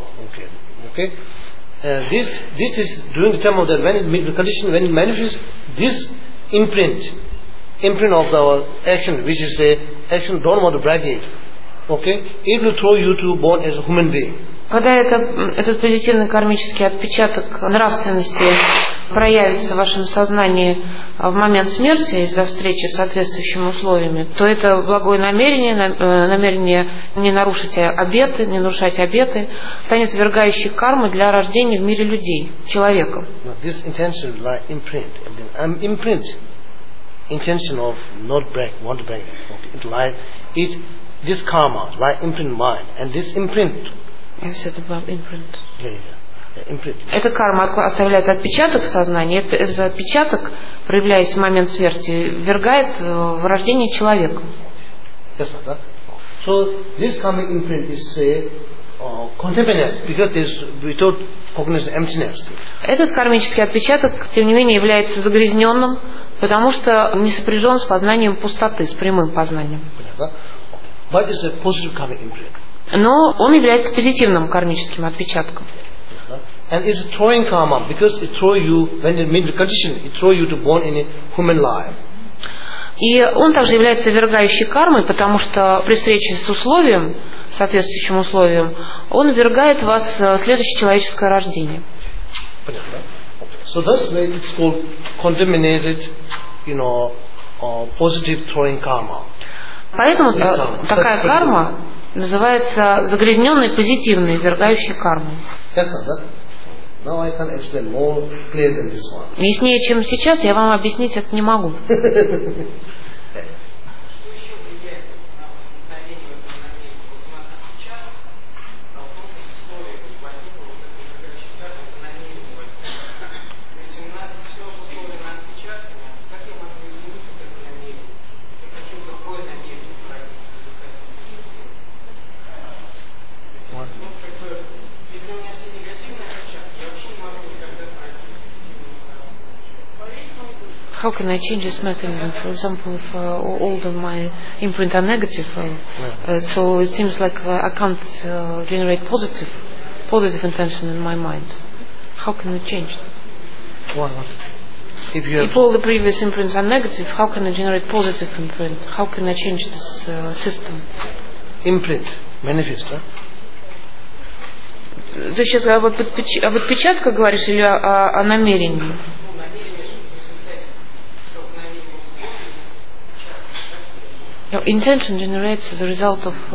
This is during the time of that when the condition when it manifests this imprint of the action, which is action don't want to break it. It will throw you to born as a human being. Когда этот позитивный кармический отпечаток нравственности проявится в вашем сознании в момент смерти из-за встречи с соответствующими условиями, то это благое намерение не нарушить обеты, не нарушать обеты, станет свергающей кармой для рождения в мире людей, человеков. This intention will imprint. Intention of not break, want to break. It lie. This karma, right? Imprint mind, and this imprint. I said about imprint. Imprint. Эта карма оставляет отпечаток в сознании. Этот отпечаток, проявляясь в момент смерти, ввергает в рождение человека. Yes, sir. So this karmic imprint is contaminated because there's without cognition emptiness. Этот кармический отпечаток, тем не менее, является загрязненным, потому что не сопряжен с познанием пустоты, с прямым познанием. But it's a positive karmic imprint. Но он является позитивным кармическим отпечатком. And it's throwing karma because it throw you when it means the condition, it throw you to born in a human life. И он также является ввергающей кармой, потому что при встрече с условием, соответствующим условием, он ввергает вас в следующее человеческое рождение. So that's why it's called contaminated, positive throwing karma. Поэтому такая карма называется загрязненной позитивной ввергающей кармой. Yes, sir. Now I can explain more clear than this one. Яснее, чем сейчас, я вам объяснить это не могу. How can I change this mechanism? For example, if all of my imprint are negative, so it seems like I can't generate positive intention in my mind. How can I change that? What? If all the previous imprints are negative, how can I generate positive imprint? How can I change this system? Imprint, manifest, huh? Ты сейчас об отпечатках говоришь или о намерении? Intention generates as a result of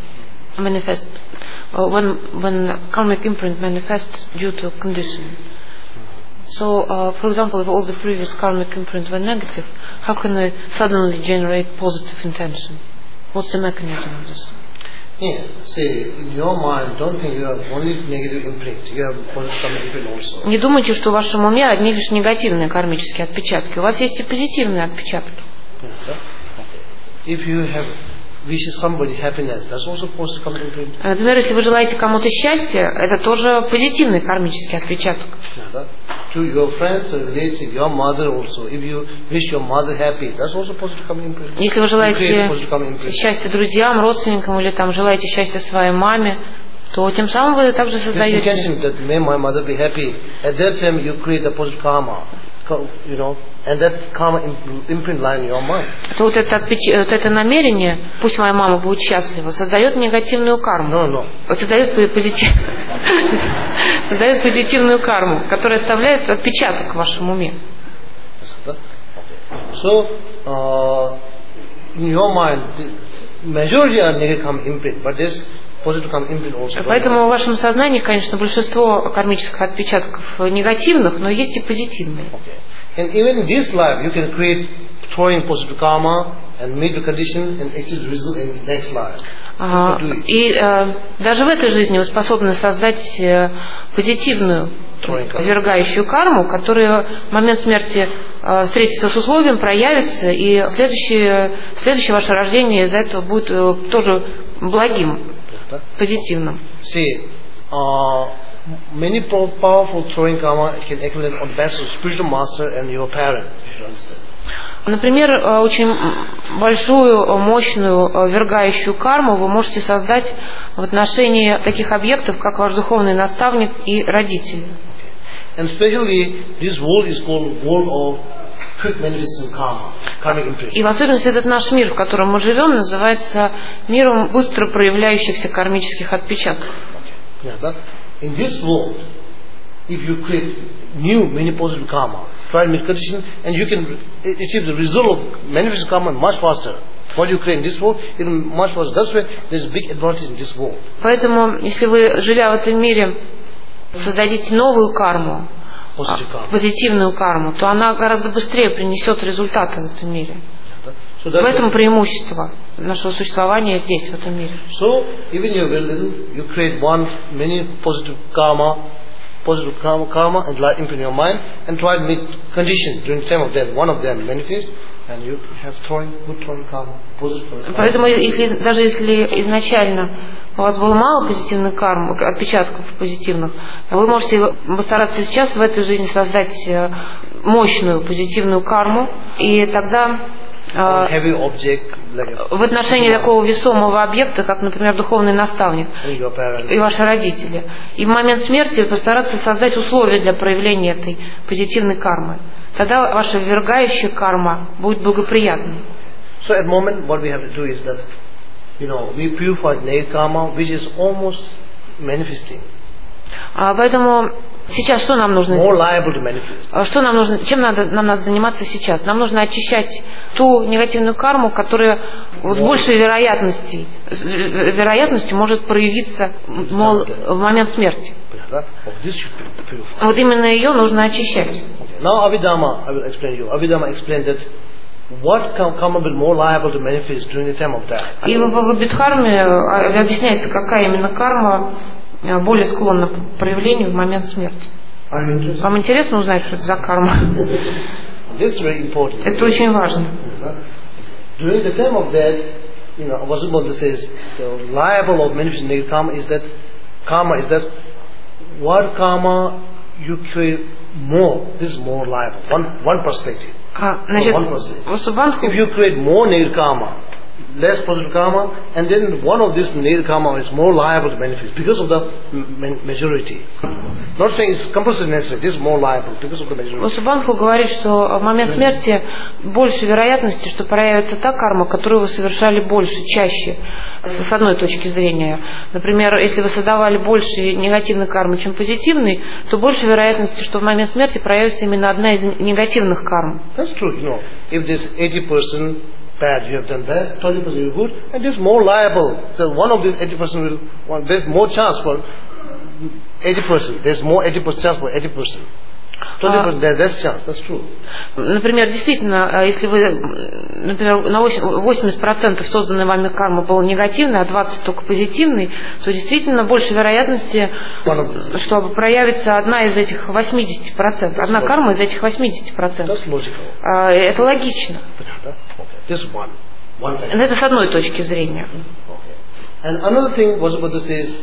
when karmic imprint manifests due to a condition. So, for example, if all the previous karmic imprint were negative, how can I suddenly generate positive intention? What's the mechanism of this? Yeah, see, in your mind, don't think you have only negative imprint. You have positive imprint also. Не думайте, что в вашем уме одни лишь негативные кармические отпечатки. У вас есть и позитивные отпечатки. If you have wishes somebody happiness, that's also positive karmic imprint. Например, если вы желаете кому-то счастья, это тоже позитивный кармический отпечаток. To your friends, relative, your mother also. If you wish your mother happy, that's also positive karmic imprint. Если вы желаете счастья друзьям, родственникам или там желаете счастья своей маме, то тем самым вы также создаете. That may my mother be happy. At that time, you create a positive karma. And that karma imprint line in your mind. То вот это намерение, пусть моя мама будет счастлива, создает негативную карму. No. Создает позитивную карму, которая оставляет отпечаток в вашем уме. So, in your mind, the majority are negative karma imprint, but there's positive karma imprint also. Поэтому в вашем сознании, конечно, большинство кармических отпечатков негативных, но есть и позитивные. And even in this life, you can create throwing positive karma and make the condition and achieve the result in next life. И даже в этой жизни вы способны создать позитивную ввергающую карму, которая в момент смерти встретится с условием, проявится, и следующее ваше рождение из-за этого будет тоже благим, позитивным. Many powerful throwing karma can accumulate on the basis of spiritual master and your parent. Например, очень большую, мощную, ввергающую карму вы можете создать в отношении таких объектов, как ваш духовный наставник и родители. And especially this world is called world of quick manifesting karma, karmic imprint. И в особенности этот наш мир, в котором мы живем, называется миром быстро проявляющихся кармических отпечатков. In this world, if you create new many positive karma, try to make condition, and you can achieve the result of manifest karma much faster. What you create in this world, it will much faster. That's why there's a big advantage in this world. Поэтому, если вы, живя в этом мире, создадите новую карму, позитивную карму, то она гораздо быстрее принесет результаты в этом мире. В этом преимущество нашего существования здесь, в этом мире. So, even you create many positive karma, and imprint in your mind, and try to make conditions during the time of death. One of them manifests, and you have good karma, positive karma. Поэтому, даже если изначально у вас было мало позитивных карм, отпечатков позитивных, вы можете постараться сейчас в этой жизни создать мощную позитивную карму, и тогда в отношении такого весомого объекта, как, например, духовный наставник и ваши родители, и в момент смерти постараться создать условия для проявления этой позитивной кармы. Тогда ваша ввергающая карма будет благоприятной. So at the moment, what we have to do is that, we purify negative karma, which is almost manifesting. Поэтому сейчас что нам нужно? More liable to manifest. Что нам нужно? Чем нам надо заниматься сейчас? Нам нужно очищать ту негативную карму, которая с большей вероятностью может проявиться в момент смерти. Вот именно ее нужно очищать. Now Abhidhamma, I will explain to you. Abhidhamma explained that what karma will be more liable to manifest during the time of death. И в Абхидхарме объясняется, какая именно карма более склонна к проявлению в момент смерти. Вам интересно узнать, что это за карма? Это очень важно. During the time of death, Vasubandhu says, the liable of manifesting negative karma is that what karma you create more, this is more liable. One perspective. Значит, if you create more negative karma, less positive karma, and then one of this negative karma is more liable to manifest because of the majority. Not saying it's compulsory necessary, this is more liable because of the majority. Vasубандху говорит, что в момент смерти больше вероятности, что проявится та карма, которую вы совершали больше, чаще, с одной точки зрения. Например, если вы создавали больше негативной кармы, чем позитивной, то больше вероятности, что в момент смерти проявится именно одна из негативных карм. That's true. If there's 80% bad, you have done bad, 20% you good, and there's more liable. So one of these 80% there's more chance for 80%. There's more 80% chance for 80%. 20% there's less chance. That's true. Например, действительно, если вы, например, на 80% созданной вами кармы была негативной, а 20% только позитивной, то действительно больше вероятности, что проявится одна из этих 80%. Одна карма из этих 80%. Это логично. Это с одной точки зрения. And another thing Vasubandhu says,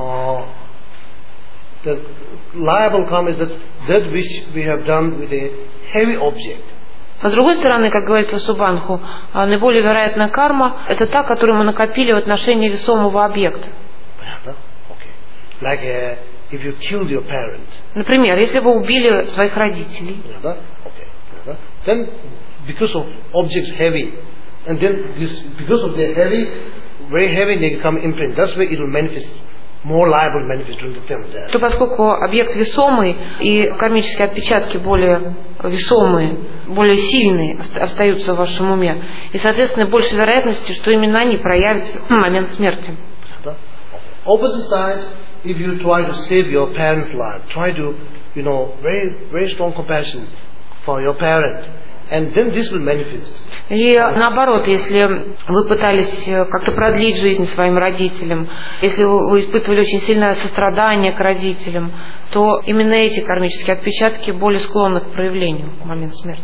the liable karma is that which we have done with a heavy object. А с другой стороны, как говорит Васубандху, наиболее вероятная карма – это та, которую мы накопили в отношении весомого объекта. Like if you killed your parents. Например, если вы убили своих родителей. Then because of objects heavy, and then because of their very heavy, they become imprint. That's why it will manifest. More liable to manifest during the time of death. То поскольку объект весомый и кармические отпечатки более весомые, более сильные остаются в вашем уме, и, соответственно, больше вероятности, что именно они проявятся в момент смерти. Opposite side, if you try to save your parents' life, try to, very, very strong compassion for your parent, and then this will manifest. И наоборот, если вы пытались как-то продлить жизнь своим родителям, если вы испытывали очень сильное сострадание к родителям, то именно эти кармические отпечатки более склонны к проявлению в момент смерти.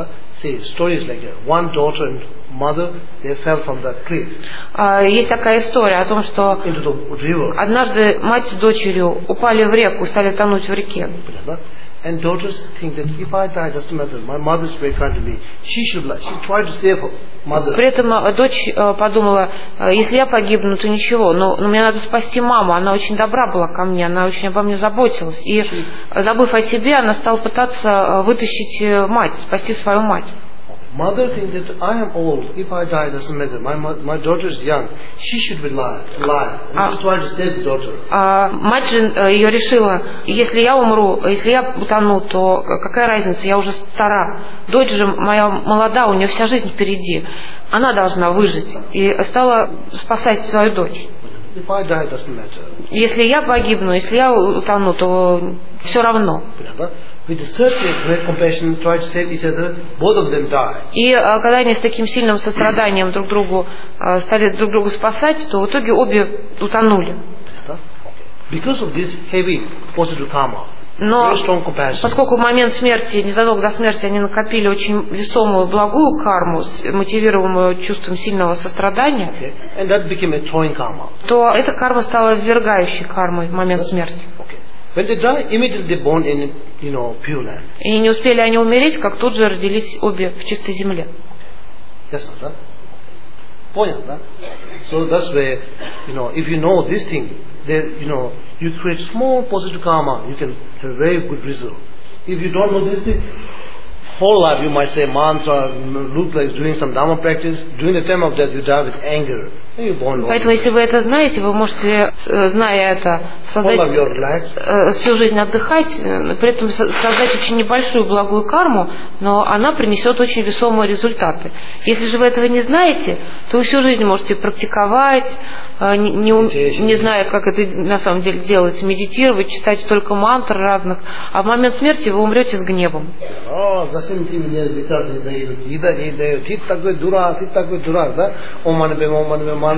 Есть такая история о том, что однажды мать с дочерью упали в реку и стали тонуть в реке. And daughters think that if I die, doesn't matter. My mother is very kind to me. She tried to save her mother. При этом дочь подумала, если я погибну, то ничего, но мне надо спасти маму. Она очень добра была ко мне, она очень обо мне заботилась. И, забыв о себе, она стала пытаться вытащить мать, спасти свою мать. Mother thinks that I am old. If I die, it doesn't matter. My daughter is young. She should be alive. This is trying to save the daughter. Мать же ее решила, если я умру, если я утону, то какая разница, я уже стара. Дочь же моя молода, у нее вся жизнь впереди. Она должна выжить. И стала спасать свою дочь. If I die, it doesn't matter. Если я погибну, если я утону, то все равно. With such a great compassion, try to save each other, both of them die. И когда они с таким сильным состраданием друг другу стали друг друга спасать, то в итоге обе утонули. Because of this heavy positive karma, но very strong compassion. Поскольку в момент смерти, незадолго до смерти, они накопили очень весомую, благую карму, мотивируемую чувством сильного сострадания, And that became a throwing karma. то эта карма стала ввергающей кармой в момент смерти. When they die, immediately they born in, pure land. И не успели они умереть, как тут же родились обе в чистой земле. Yes, да? Понял, да? So that's where, if you know this thing, then, you create small positive karma, you can have a very good result. If you don't know this thing, whole life you might say mantra, look like doing some dharma practice. During the time of death you die with anger. And you're born. Поэтому, если вы это знаете, вы можете, зная это, создать всю жизнь отдыхать, при этом создать очень небольшую благую карму, но она принесет очень весомые результаты. Если же вы этого не знаете, то вы всю жизнь можете практиковать, не зная, как это на самом деле делается, медитировать, читать только мантры разных, а в момент смерти вы умрете с гневом. Зачем ты меня лекарства дают? Еда не дают. Ты такой дурак, да? Оман.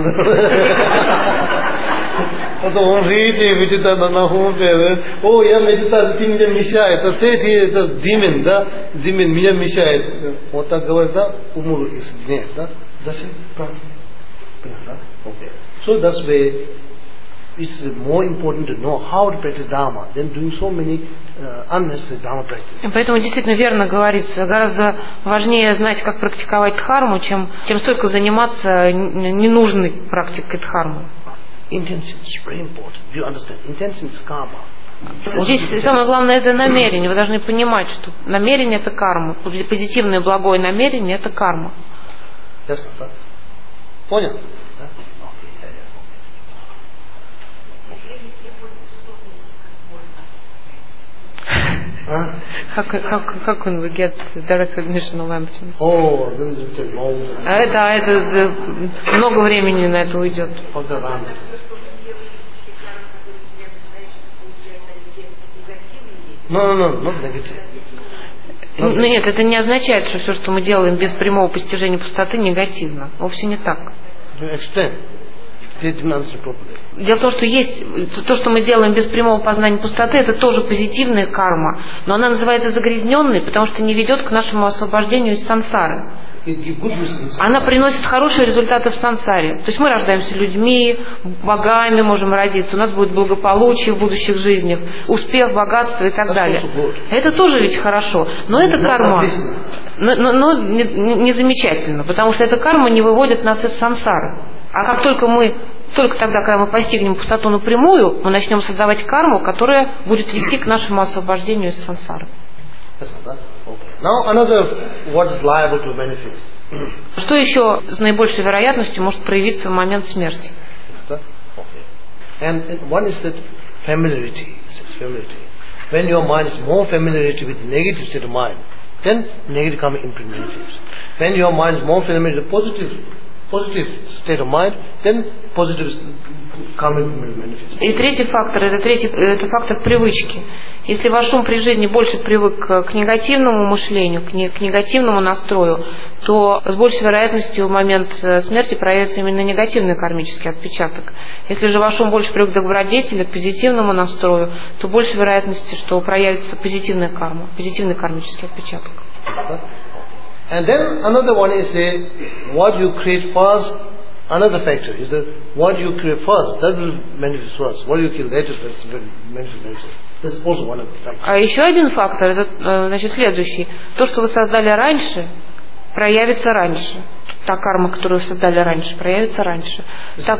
Потом он медитирует на хумпе. О, я медитацию, ты меня мешает. Это демон, да? Демон меня мешает. Вот так говорит, да? Умру из гнева, да? Зачем? Понятно, да? So that's why it's more important to know how to practice Dharma than doing so many unnecessary Dharma practices. Поэтому действительно верно говорится, гораздо важнее знать, как практиковать дхарму, чем столько заниматься ненужной практикой дхармы. Intention is very important. Do you understand? Intention is karma. Здесь самое главное это намерение. Вы должны понимать, что намерение это карма. Позитивное благое намерение это карма. Ясно, да? Понял? Как он will get direct cognition of emptiness? О, это long. Это много времени на это уйдет. No, not negative. Нет, это не означает, что все, что мы делаем без прямого постижения пустоты, негативно. Вовсе не так. Дело в том, что есть то, что мы делаем без прямого познания пустоты, это тоже позитивная карма, но она называется загрязненной, потому что не ведет к нашему освобождению из сансары. Она приносит хорошие результаты в сансаре. То есть мы рождаемся людьми, богами можем родиться, у нас будет благополучие в будущих жизнях, успех, богатство и так далее. Это тоже ведь хорошо, но это карма, но не замечательно, потому что эта карма не выводит нас из сансары. А как только тогда, когда мы постигнем пустоту напрямую, мы начнем создавать карму, которая будет вести к нашему освобождению из сансары. Что еще с наибольшей вероятностью может проявиться в момент смерти? When your mind is more familiar with the negative state of mind, then negative karma imprint manifests. When your mind is more familiar with the positive state of mind, then positive karma manifests. И третий фактор, это фактор привычки. Если ваш ум при жизни больше привык к негативному мышлению, к негативному настрою, то с большей вероятностью в момент смерти проявится именно негативный кармический отпечаток. Если же ваш ум больше привык к добродетели, к позитивному настрою, то больше вероятности, что проявится позитивная карма, позитивный кармический отпечаток. And then another one is what you create first. Another factor is what you create first, that will manifest first. What you kill later, that will manifest later. That's also one of the factors. А еще один фактор, это значит следующий. То, что вы создали раньше, проявится раньше. Та карма, которую вы создали раньше, проявится раньше. Та,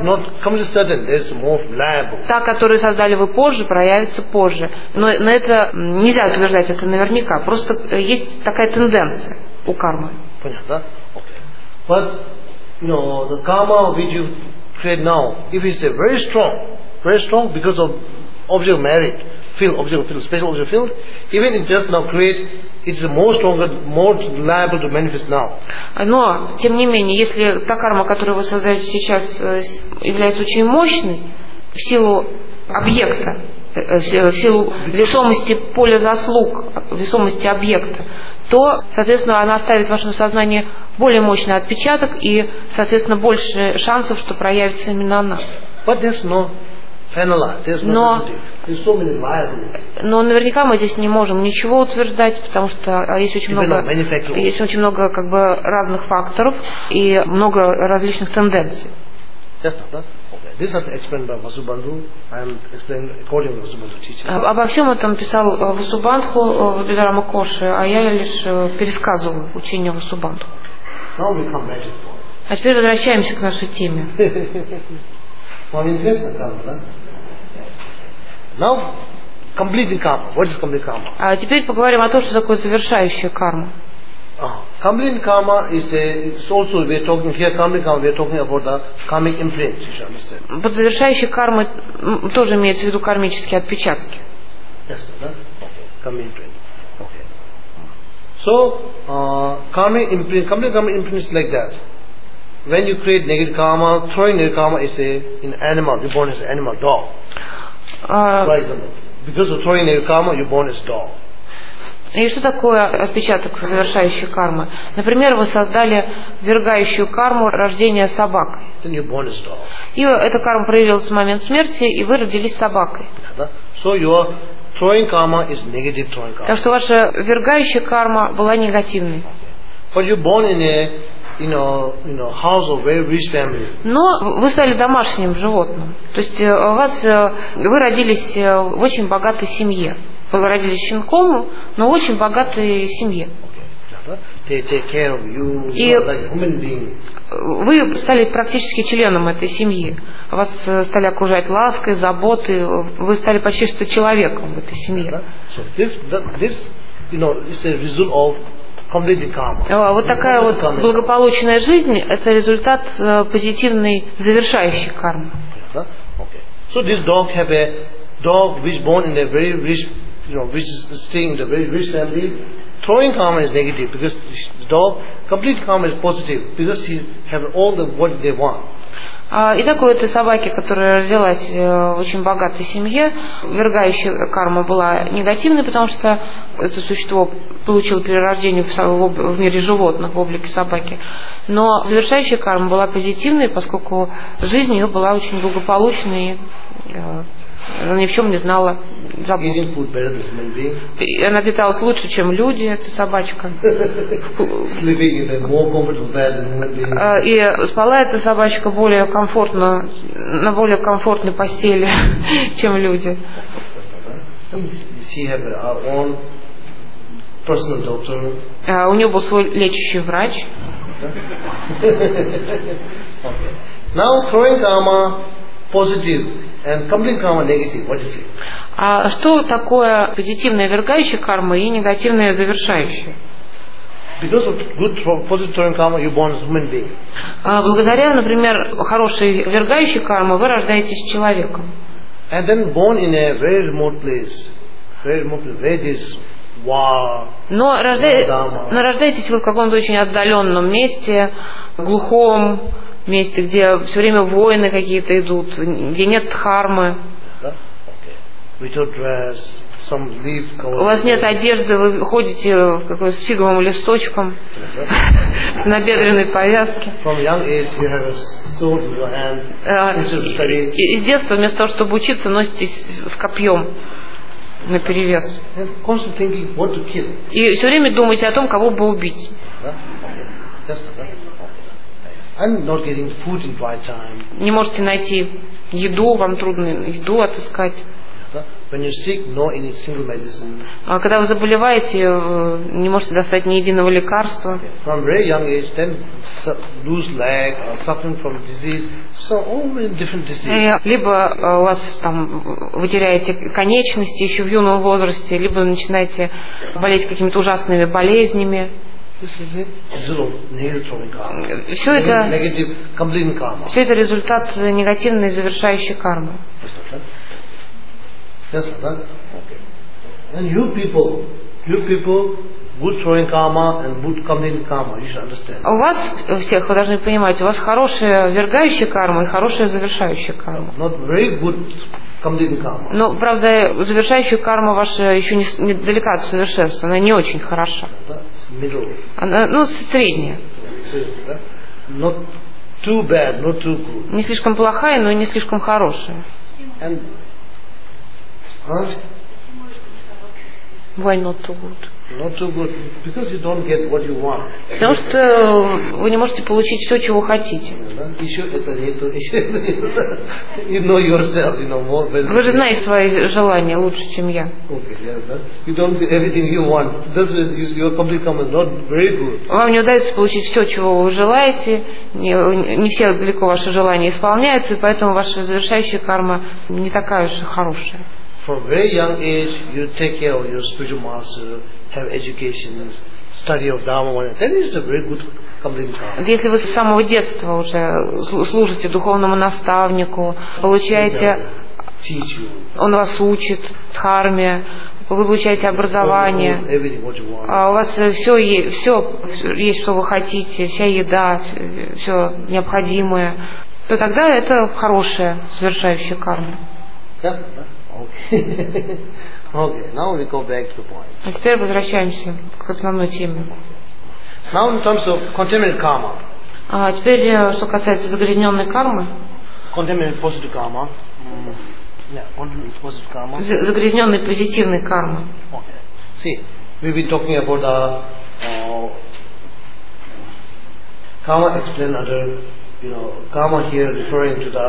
которую создали вы позже, проявится позже. Но это нельзя утверждать это наверняка. Просто есть такая тенденция. у кармы. Понятно? Okay. But, the karma which you create now, if it's very strong because of object merit, object field, special object field, even it just now create, it's more stronger, more liable to manifest now. Но, тем не менее, если та карма, которую вы создаете сейчас, является очень мощной в силу объекта, в силу весомости поля заслуг, весомости объекта, то, соответственно, она оставит в вашем сознании более мощный отпечаток и, соответственно, больше шансов, что проявится именно она. But there's no penalty, there's no penalty. There's so many liabilities. Но наверняка мы здесь не можем ничего утверждать, потому что есть очень много как бы разных факторов и много различных тенденций. This is explained by Vasubandhu. I am explaining according to Vasubandhu teaching. Обо всем этом писал Васубандху Бидарама Коши, а я лишь пересказываю учение Васубандху. Now we come back to it. А теперь возвращаемся к нашей теме. Now, completing karma. What is complete karma? А теперь поговорим о том, что такое завершающая карма. Complete karma is also we are talking here. Complete karma we are talking about the karmic imprint. You should understand. Под завершающей кармой тоже имеется в виду кармические отпечатки. Yes, okay. Karmic imprint. Okay. So, karmic imprint, complete karmic imprint is like that. When you create negative karma, throwing negative karma is in animal. You're born as an animal, dog. For example, because of throwing negative karma, you're born as dog. И что такое отпечаток завершающей кармы? Например, вы создали вергающую карму рождения собакой. Then you're born as dog. И эта карма проявилась в момент смерти, и вы родились собакой. So your throwing karma is negative throwing karma. Так что ваша вергающая карма была негативной. But you're born in a house of very rich family. Но вы стали домашним животным. То есть вы родились в очень богатой семье. Вы родились щенком, но в очень богатой семье. They take care of you, like human being. Вы стали практически членом этой семьи. Вас стали окружать лаской, заботой. Вы стали почти что человеком в этой семье. So this is a result of completing karma. Вот такая вот благополучная жизнь – это результат позитивной завершающей кармы. So this dog have a dog which born in a very rich, which is staying in a very rich family. Throwing karma is negative because the dog, complete karma is positive because he have all the what they want. И такой этой собаке, которая родилась в очень богатой семье, вергающая карма была негативной, потому что это существо получило перерождение в мире животных в облике собаки. Но завершающая карма была позитивной, поскольку жизнь ее была очень благополучной, она ни в чем не знала забот. И она питалась лучше, чем люди, эта собачка. И спала эта собачка более комфортно, на более комфортной постели, чем люди. У нее был свой лечащий врач. Now throwing karma positive and complete karma negative. What is it? А что такое позитивная вергающая карма и негативная завершающая? Because of good positive throwing karma, you're born as a human being. Благодаря, например, хорошей вергающей кармы вы рождаетесь человеком. And then born in a very remote place, where this war. Но рождаетесь вы в каком-то очень отдаленном месте, глухом месте, где все время войны какие-то идут, где нет дхармы. У вас нет одежды, вы ходите с фиговым листочком, с набедренной повязки. И с детства вместо того, чтобы учиться, носитесь с копьем наперевес. И все время думаете о том, кого бы убить. Не можете найти еду, вам трудно еду отыскать. Когда вы заболеваете, не можете достать ни единого лекарства. Либо у вас вы теряете конечности еще в юном возрасте, либо начинаете болеть какими-то ужасными болезнями. This is a result of nail throwing karma. Все это, Negative, complete karma. все это результат негативной завершающей кармы. Yes, sir. Okay. And you people, good throwing karma and good complete karma, you should understand. У вас всех, вы должны понимать, у вас хорошая вергающая карма и хорошая завершающая карма. Not very good complete karma. Но, правда, завершающая карма ваша еще не далека от совершенства, она не очень хороша. That's middle. Она, средняя. Not too bad, not too good. Не слишком плохая, но и не слишком хорошая. And, Why not too good? Not too good, because you don't get what you want. Потому что вы не можете получить все, чего хотите. You know yourself, you know more. Вы же знаете свои желания лучше, чем я. You don't get everything you want. This is your complete karma is not very good. Вам не удается получить все, чего вы желаете. Не все далеко ваши желания исполняются, и поэтому ваша завершающая карма не такая уж и хорошая. From very young age, you take care of your spiritual master, have education, study of Dharma. That is a very good complete karma. Если вы с самого детства уже служите духовному наставнику, получаете, он вас учит дхарме, вы получаете образование, а у вас все есть, что вы хотите, вся еда, все необходимое, то тогда это хорошая завершающая карма. Okay, now we go back to the point. А теперь возвращаемся к основной теме. Now in terms of contaminated karma. А теперь, что касается загрязненной кармы. Contaminated positive karma. Contaminated positive karma. Загрязненной позитивной кармы. Okay. See, we've been talking about the karma explained under, karma here referring to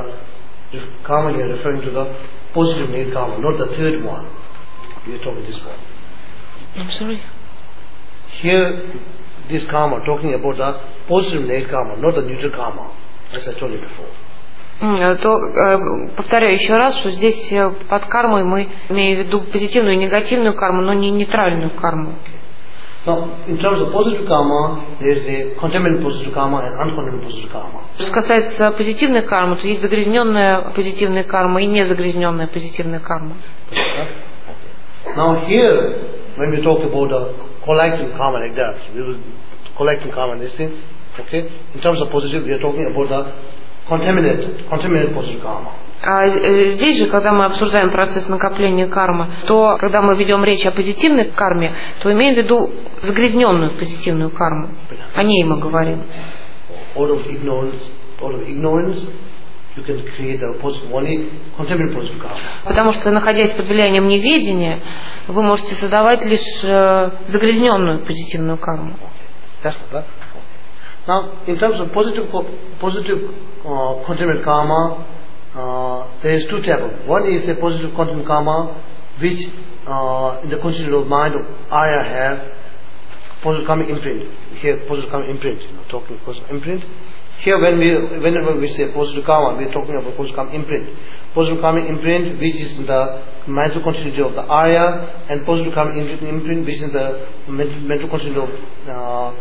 the positive negative karma, not the third one. We are talking this one. I'm sorry. Here, this karma talking about the positive negative karma, not the neutral karma, as I told you before. Повторяю еще раз, что здесь под кармой мы имеем в виду позитивную и негативную карму, но не нейтральную карму. Now, in terms of positive karma, there is a contaminated positive karma and uncontaminated positive karma. Что касается позитивной кармы, то есть загрязненная позитивная карма и незагрязненная позитивная карма. Now here, when we talk about the collecting karma like that, we will collecting karma and this thing, okay? In terms of positive, we are talking about the contaminated positive karma. А здесь же, когда мы обсуждаем процесс накопления кармы, то когда мы ведем речь о позитивной карме, то имеем в виду загрязненную позитивную карму. О ней мы говорим. Out of ignorance, you can create a positive, only contaminated positive karma. Потому что, находясь под влиянием неведения, вы можете создавать лишь загрязненную позитивную карму. That's right. Now, in terms of positive contaminated karma, there is two types. One is a positive contaminated karma, which in the constitutive mind of Arya have positive karmic imprint. Here, positive karmic imprint. Talking positive imprint. Here, whenever we say positive karma, we are talking about positive karmic imprint. Positive karmic imprint, which is in the mental continuity of the Arya, and positive karmic imprint, which is in the mental continuity of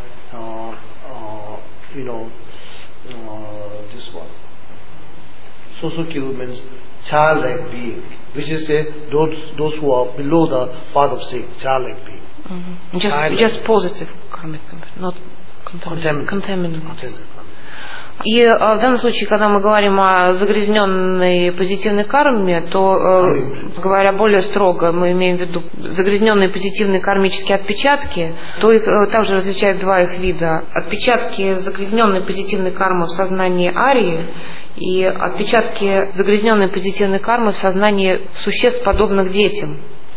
this one. Susukyu means childlike being, which is those who are below the path of sin, childlike being. Mm-hmm. Just positive karmic, not contaminated. И в данном случае, когда мы говорим о загрязненной позитивной карме, то, говоря более строго, мы имеем в виду загрязненные позитивные кармические отпечатки, то их также различают два их вида. Отпечатки загрязненной позитивной кармы в сознании Арии и отпечатки загрязненной позитивной кармы в сознании существ, подобных детям.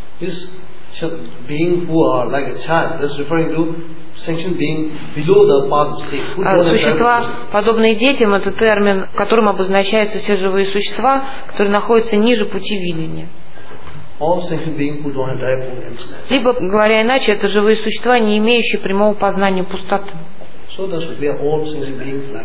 Being who are like a child, that's referring to sanction being below the path of sin. Существа, подобные детям, это термин, которым обозначаются все живые существа, которые находятся ниже пути видения. Либо, говоря иначе, это живые существа, не имеющие прямого познания пустоты.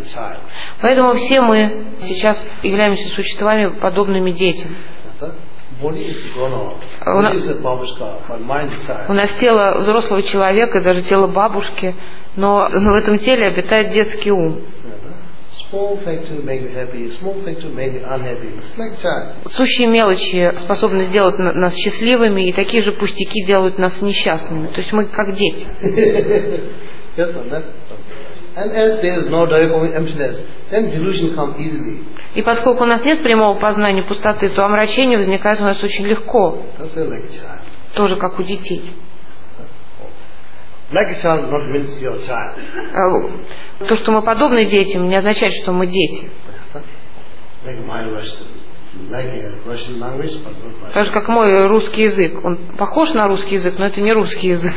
Поэтому все мы сейчас являемся существами, подобными детям. Body is grown up. Body is a babushka, but mind is sad. У нас тело взрослого человека, даже тело бабушки, но в этом теле обитает детский ум. Small factor make you happy, small factor make you unhappy. It's like child. Сущие мелочи способны сделать нас счастливыми, и такие же пустяки делают нас несчастными. То есть мы как дети. Yes, that. And as there is no direct emptiness, then delusion comes easily. И поскольку у нас нет прямого познания пустоты, то омрачение возникает у нас очень легко. That's like child. Тоже как у детей. Like a child not means you're a child. То, что мы подобны детям, не означает, что мы дети. Like my Russian, like a Russian language, but not my. Так же, как мой русский язык. Он похож на русский язык, но это не русский язык.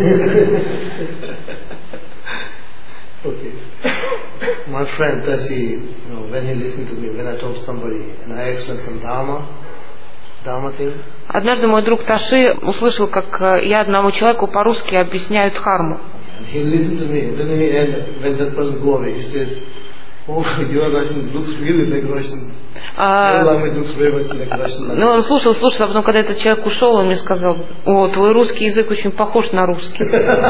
Okay. My friend Tashi, when he listened to me, when I told somebody, and I explained some Dharma thing. Однажды мой друг Таши услышал, как я одному человеку по-русски объясняю дхарму. He listened to me. Then in the end, when that person go away, he says, "Oh, your Russian looks really like Russian. Your language looks very much like Russian." Ну, он слушал, а потом, когда этот человек ушел, он мне сказал: "О, твой русский язык очень похож на русский."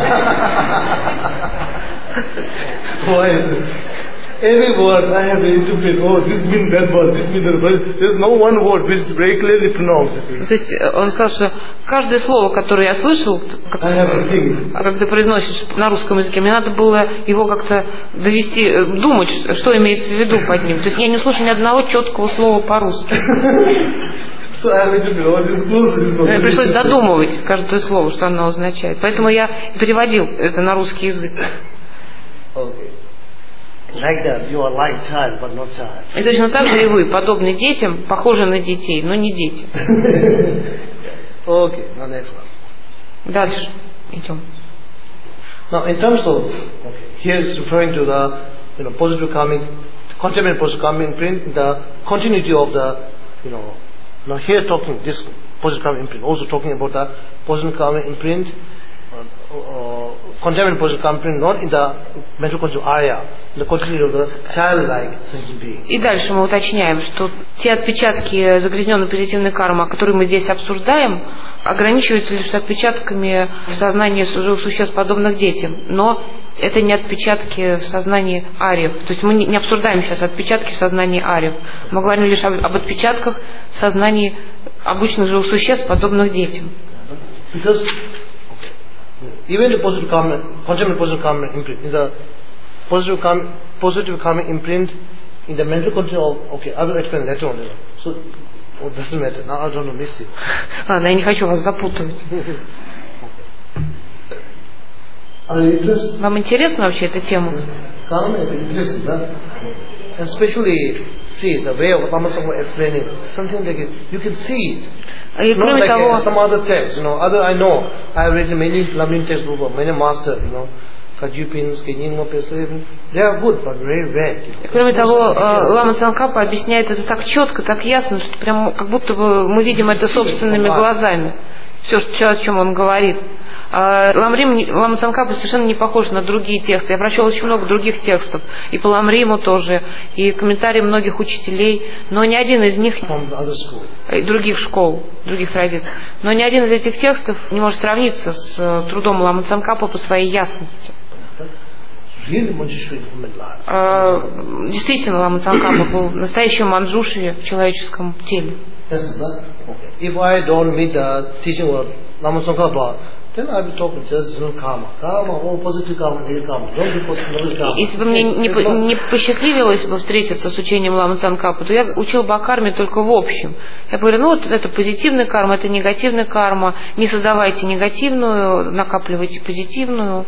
Why is it? Every word I have to interpret. Oh, this means that word. This means that word. There's no one word which is very clearly pronounced. То есть он сказал, что каждое слово, которое я слышал, как ты произносишь на русском языке, мне надо было его как-то довести, думать, что имеется в виду под ним. То есть я не услышал ни одного четкого слова по-русски. Мне пришлось додумывать каждое слово, что оно означает. Поэтому я переводил это на русский язык. Okay. Like that, you are like child, but not child. И точно так же и вы, подобны детям, похожи на детей, но не дети. Okay, now next one. Dальше идем. Now, in terms of, here it's referring to the, positive karmic, contemplative positive karmic imprint, the continuity of the, now here talking this positive karmic imprint, also talking about the positive karmic imprint. Contemplative positive karmic imprint, not in the mental concept area, the continuity of the childlike sentient being. И дальше мы уточняем, что те отпечатки загрязненной позитивной кармы, которые мы здесь обсуждаем, ограничиваются лишь отпечатками в сознании живых существ, подобных детям. Но это не отпечатки в сознании ариев. То есть мы не обсуждаем сейчас отпечатки в сознании ариев. Мы говорим лишь об отпечатках в сознании обычных живых существ, подобных детям. Because even the positive karma, contemplative positive karma imprint, in the positive karma imprint, in the mental concept of, I will explain later on. So, it doesn't matter. Now I don't want to miss you. Ладно, я не хочу вас запутывать. Вам интересна вообще эта тема? Karma is interesting, да? And especially, see, the way of Lama Tsongkhapa explaining, something like it, you can see it. И Not кроме like того, some other texts, I know, I have read many Lamrim texts before, many masters, Kajupin, Skenin, they are good, but very rare. Кроме того, Лама Цангкапа объясняет это так четко, так ясно, что прям как будто бы мы видим это собственными глазами. Все, о чем он говорит. Лама Цангкапа совершенно не похож на другие тексты. Я прочел очень много других текстов. И по Ламриму тоже, и комментарии многих учителей. Но ни один из них, и других школ, других традиций, но ни один из этих текстов не может сравниться с трудом Лама Цангкапа по своей ясности. Действительно, Лама Цангкапа был настоящим манджуши в человеческом теле. If I don't meet the teaching of Lama Tsongkhapa, then I will talk just karma. Karma, positive karma, negative karma. Don't be positive karma. Если бы мне не посчастливилось бы встретиться с учением Лама Цангкапа, то я учил бы о карме только в общем. Я говорю, вот это позитивная карма, это негативная карма. Не создавайте негативную, накапливайте позитивную.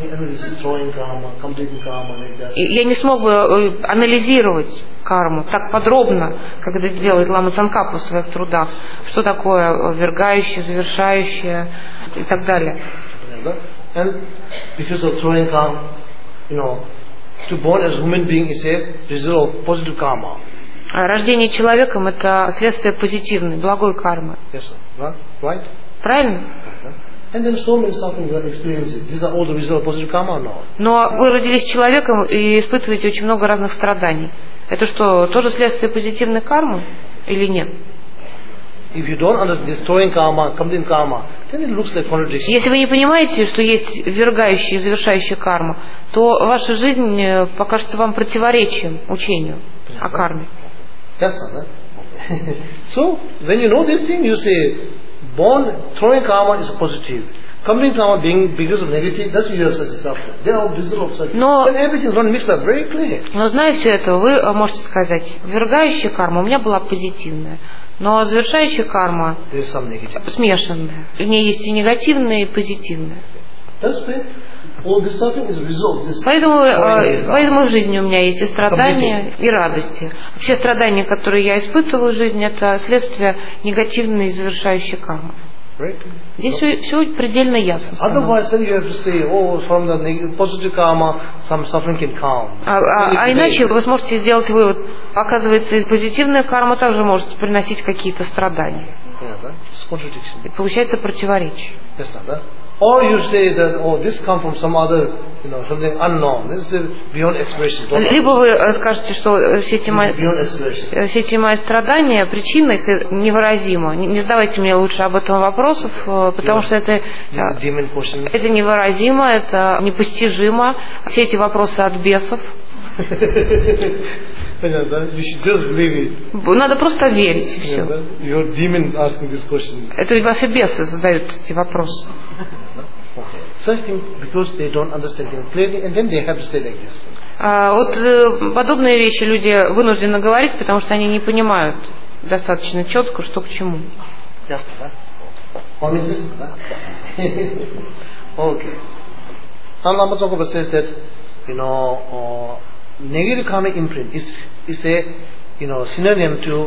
И я не смог бы анализировать карму так подробно, как это делает Лама Цангкапа в своих трудах. Что такое ввергающее, завершающее и так далее. And because of throwing karma, to born as a human being is a result of positive karma. Рождение человеком — это следствие позитивной, благой кармы. Yes, sir. Right? Правильно? And then so many suffering you are experiencing. These are all the result of positive karma or not? Но вы родились человеком и испытываете очень много разных страданий. Это что, тоже следствие позитивной кармы или нет? If you don't understand destroying karma, complete karma, then it looks like contradiction. Если вы не понимаете, что есть ввергающая и завершающая карма, то ваша жизнь покажется вам противоречием учению о карме. That's not that. So, when you know this thing, you say, throwing karma is positive. Complete karma being because of negative, that's you have such a suffering. They are visible of such. But everything don't mix up, very clear. Но зная все это, вы можете сказать, ввергающая карма у меня была позитивная, но завершающая карма смешанная. В ней есть и негативная, и позитивная. Поэтому в жизни у меня есть и страдания, и радости. Все страдания, которые я испытываю в жизни, это следствие негативной и завершающей кармы. Здесь все предельно ясно. А иначе вы сможете сделать вывод, оказывается, и позитивная карма также может приносить какие-то страдания. И получается противоречие. Or you say that, this comes from some other, something unknown. This is beyond expression. Либо вы скажете, что все эти мои страдания, причина их невыразима. Не задавайте мне лучше об этом вопросов, потому что это невыразимо, это непостижимо. Все эти вопросы от бесов. Надо просто верить, и все. Это ваши бесы задают эти вопросы. Вот подобные вещи люди вынуждены говорить, потому что они не понимают достаточно четко, что к чему. Negative karmic imprint is a synonym to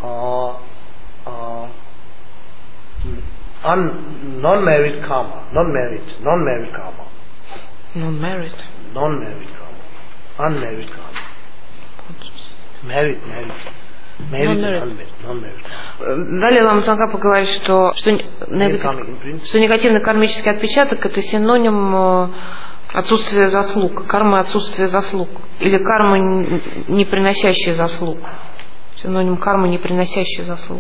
non-married karma, non-married karma, unmarried karma, married. Далее Лама Цангапа говорит, что негативный кармический отпечаток – это синоним отсутствия заслуг, кармы отсутствия заслуг, или кармы, не приносящие заслуг. Синоним кармы, не приносящие заслуг.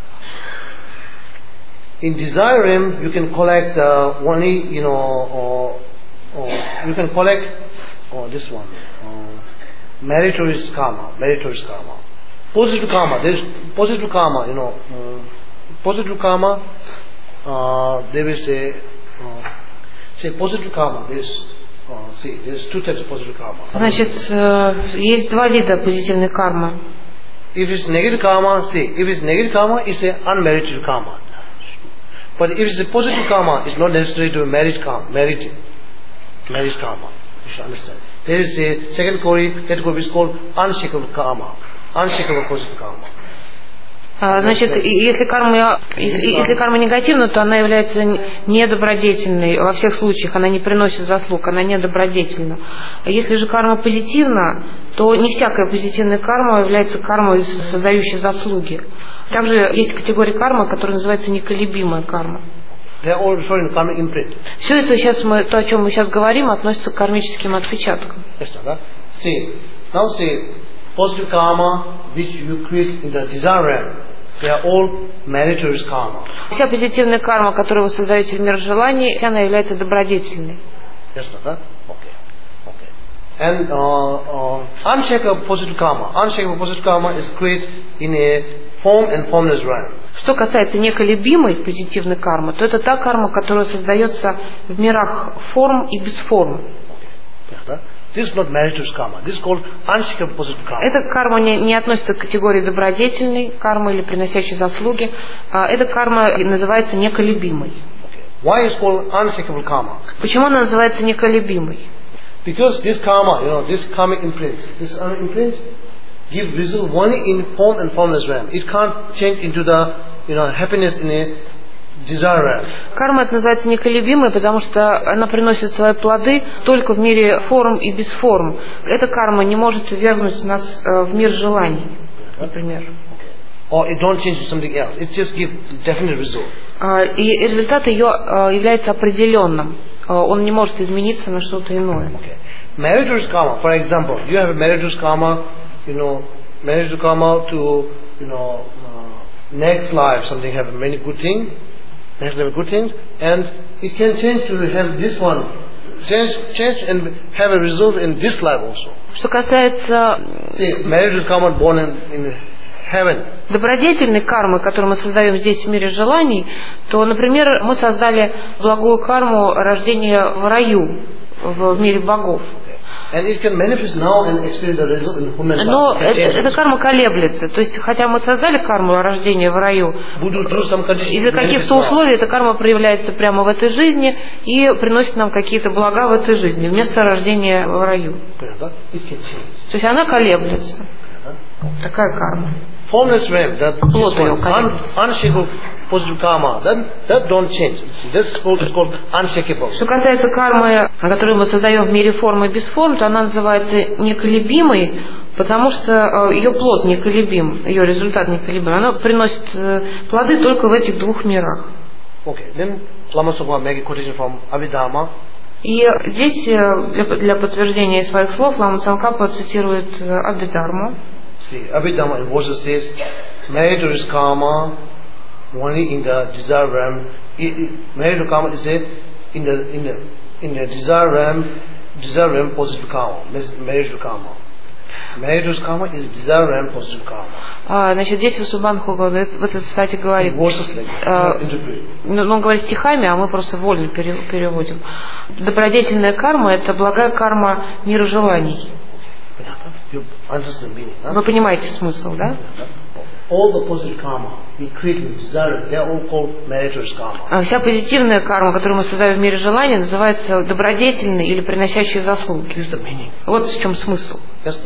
In Desire you can collect only, you can collect this one, meritorious karma. Positive karma, there is positive karma, positive karma, they will say positive karma, there's two types of positive karma. Значит, есть два вида позитивной кармы. If it's negative karma, it's a unmerited karma. But if it's a positive karma, it's not necessary to be marriage karma. You should understand. There is a second category is called unshakable karma. Unshakable positive karma. Значит, если карма негативна, то она является недобродетельной. Во всех случаях она не приносит заслуг, она недобродетельна. Если же карма позитивна, то не всякая позитивная карма является кармой, создающей заслуги. Также есть категория кармы, которая называется неколебимая карма. Все это сейчас то, о чем мы сейчас говорим, относится к кармическим отпечаткам. Positive karma which you create in the desire realm, they are all meritorious karma. Вся позитивная карма, которую вы создаете в мир желаний, она является добродетельной. Yes, okay. And unshakable positive karma is created in a form and formless realm. Что касается неколебимой позитивной кармы, то это та карма, которая создается в мирах форм и без форм. This is not meritorious karma. This is called unshakable positive karma. Эта карма не относится к категории добродетельной кармы или приносящей заслуги. Эта карма называется неколебимой. Why is called unshakable karma? Почему она называется неколебимой? Because this karma, this karmic imprint, give result only in form and formless realm. It can't change into the happiness in a desire realm. Карма это называется неколебимой, потому что она приносит свои плоды только в мире форм и без форм. Эта карма не может ввергнуть нас в мир желаний, например. Or it don't change to something else. It just gives definite result. И результат ее является определенным. Он не может измениться на что-то иное. Meritorious karma, for example, you have a meritorious karma, meritorious karma to, next life something have many good things, next life good things, and it can change to have this one, change and have a result in this life also. Что касается marriage is common born in heaven. Добродетельной кармы, которую мы создаем здесь в мире желаний, то, например, мы создали благую карму рождения в раю, в мире богов. And it can manifest now and experience the result in human life. Но эта карма колеблется. То есть, хотя мы создали карму рождения в раю, из-за каких-то условий эта карма проявляется прямо в этой жизни и приносит нам какие-то блага в этой жизни, вместо рождения в раю. То есть она колеблется. Такая карма. Formless realm, that unshakable positive karma, that don't change. That's called unshakable. Что касается кармы, которую мы создаем в мире формы без форм, то она называется неколебимой, потому что ее плод неколебим, ее результат неколебим. Она приносит плоды только в этих двух мирах. Okay, then Lama Tsongkhapa make a quotation from Abhidharma. И здесь для подтверждения своих слов Лама Цангкапа цитирует Абхидхарму. Abhidharma in verse says, meritorious karma only in the desire realm. Meritorious karma is in the desire realm positive karma. Meritorious karma. Meritorious karma is desire realm positive karma. Значит, здесь Васубандху в этой цитате говорит, он говорит стихами, а мы просто вольно переводим. Добродетельная карма – это благая карма мира желаний. Вы понимаете смысл, да? Вся позитивная карма, которую мы создаем в мире желаний, называется добродетельной или приносящей заслуги. Вот в чем смысл.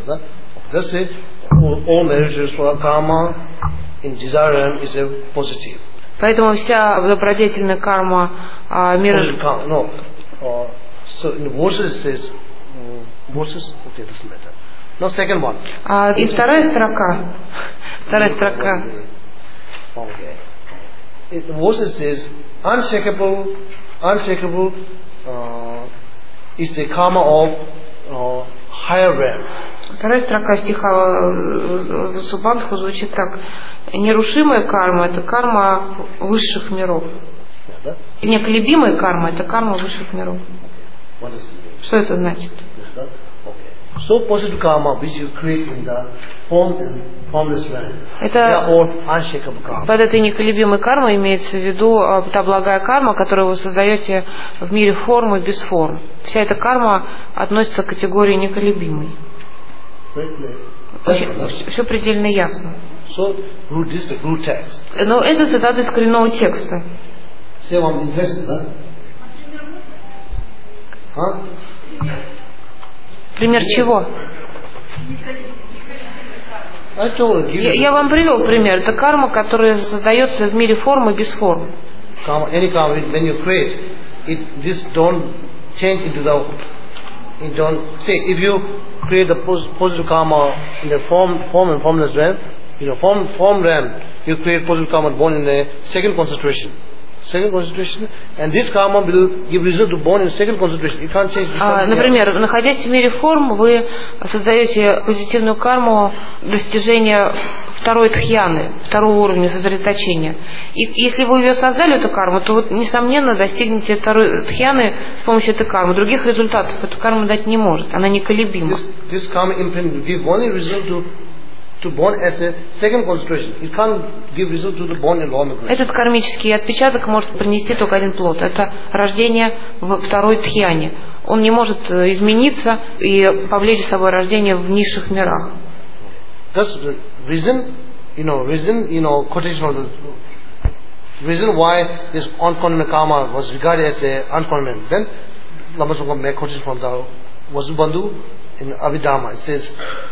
Поэтому вся добродетельная карма мира желаний. No, second one. И вторая строка. Okay. Verse says, unshakable is the karma of higher realm. Вторая строка стиха Субандху звучит так: нерушимая карма – это карма высших миров. Неколебимая карма – это карма высших миров. Что это значит? So positive karma which you create in the form and formless realm. Это unshakable karma. Под этой неколебимой кармой имеется в виду та благая карма, которую вы создаете в мире формы без форм. Вся эта карма относится к категории неколебимой. Все предельно ясно. So, this is the root text. Но это цитата из коренного текста. Say вам интересно, да? Пример чего? Я вам привел пример. Это карма, которая создается в мире формы без форм. Any karma, when you create, this don't change into the. It don't say if you create the positive karma in the form and formless realm, in the form realm, you create positive karma born in the second concentration. And this karma will give result to born in second concentration. You can't change. Например, находясь в мире форм, вы создаете позитивную карму достижения второй тхьяны, второго уровня сосредоточения. И если вы ее создали, эту карму, то вы, несомненно, достигнете второй тхьяны с помощью этой кармы. Других результатов эта карма дать не может. Она неколебима. This karma imprint will give only result to born as a second concentration. It can't give result to the born in lower concentration. Этот кармический отпечаток может принести только один плод. Это рождение в второй тхьяне. Он не может измениться и повлечь за собой рождение в низших мирах. That's the reason, quotation from the reason why this uncondemned karma was regarded as a uncondemned. Then Lama Tsongkhapa made quotation from the Vasubandhu in Abhidharma. It says.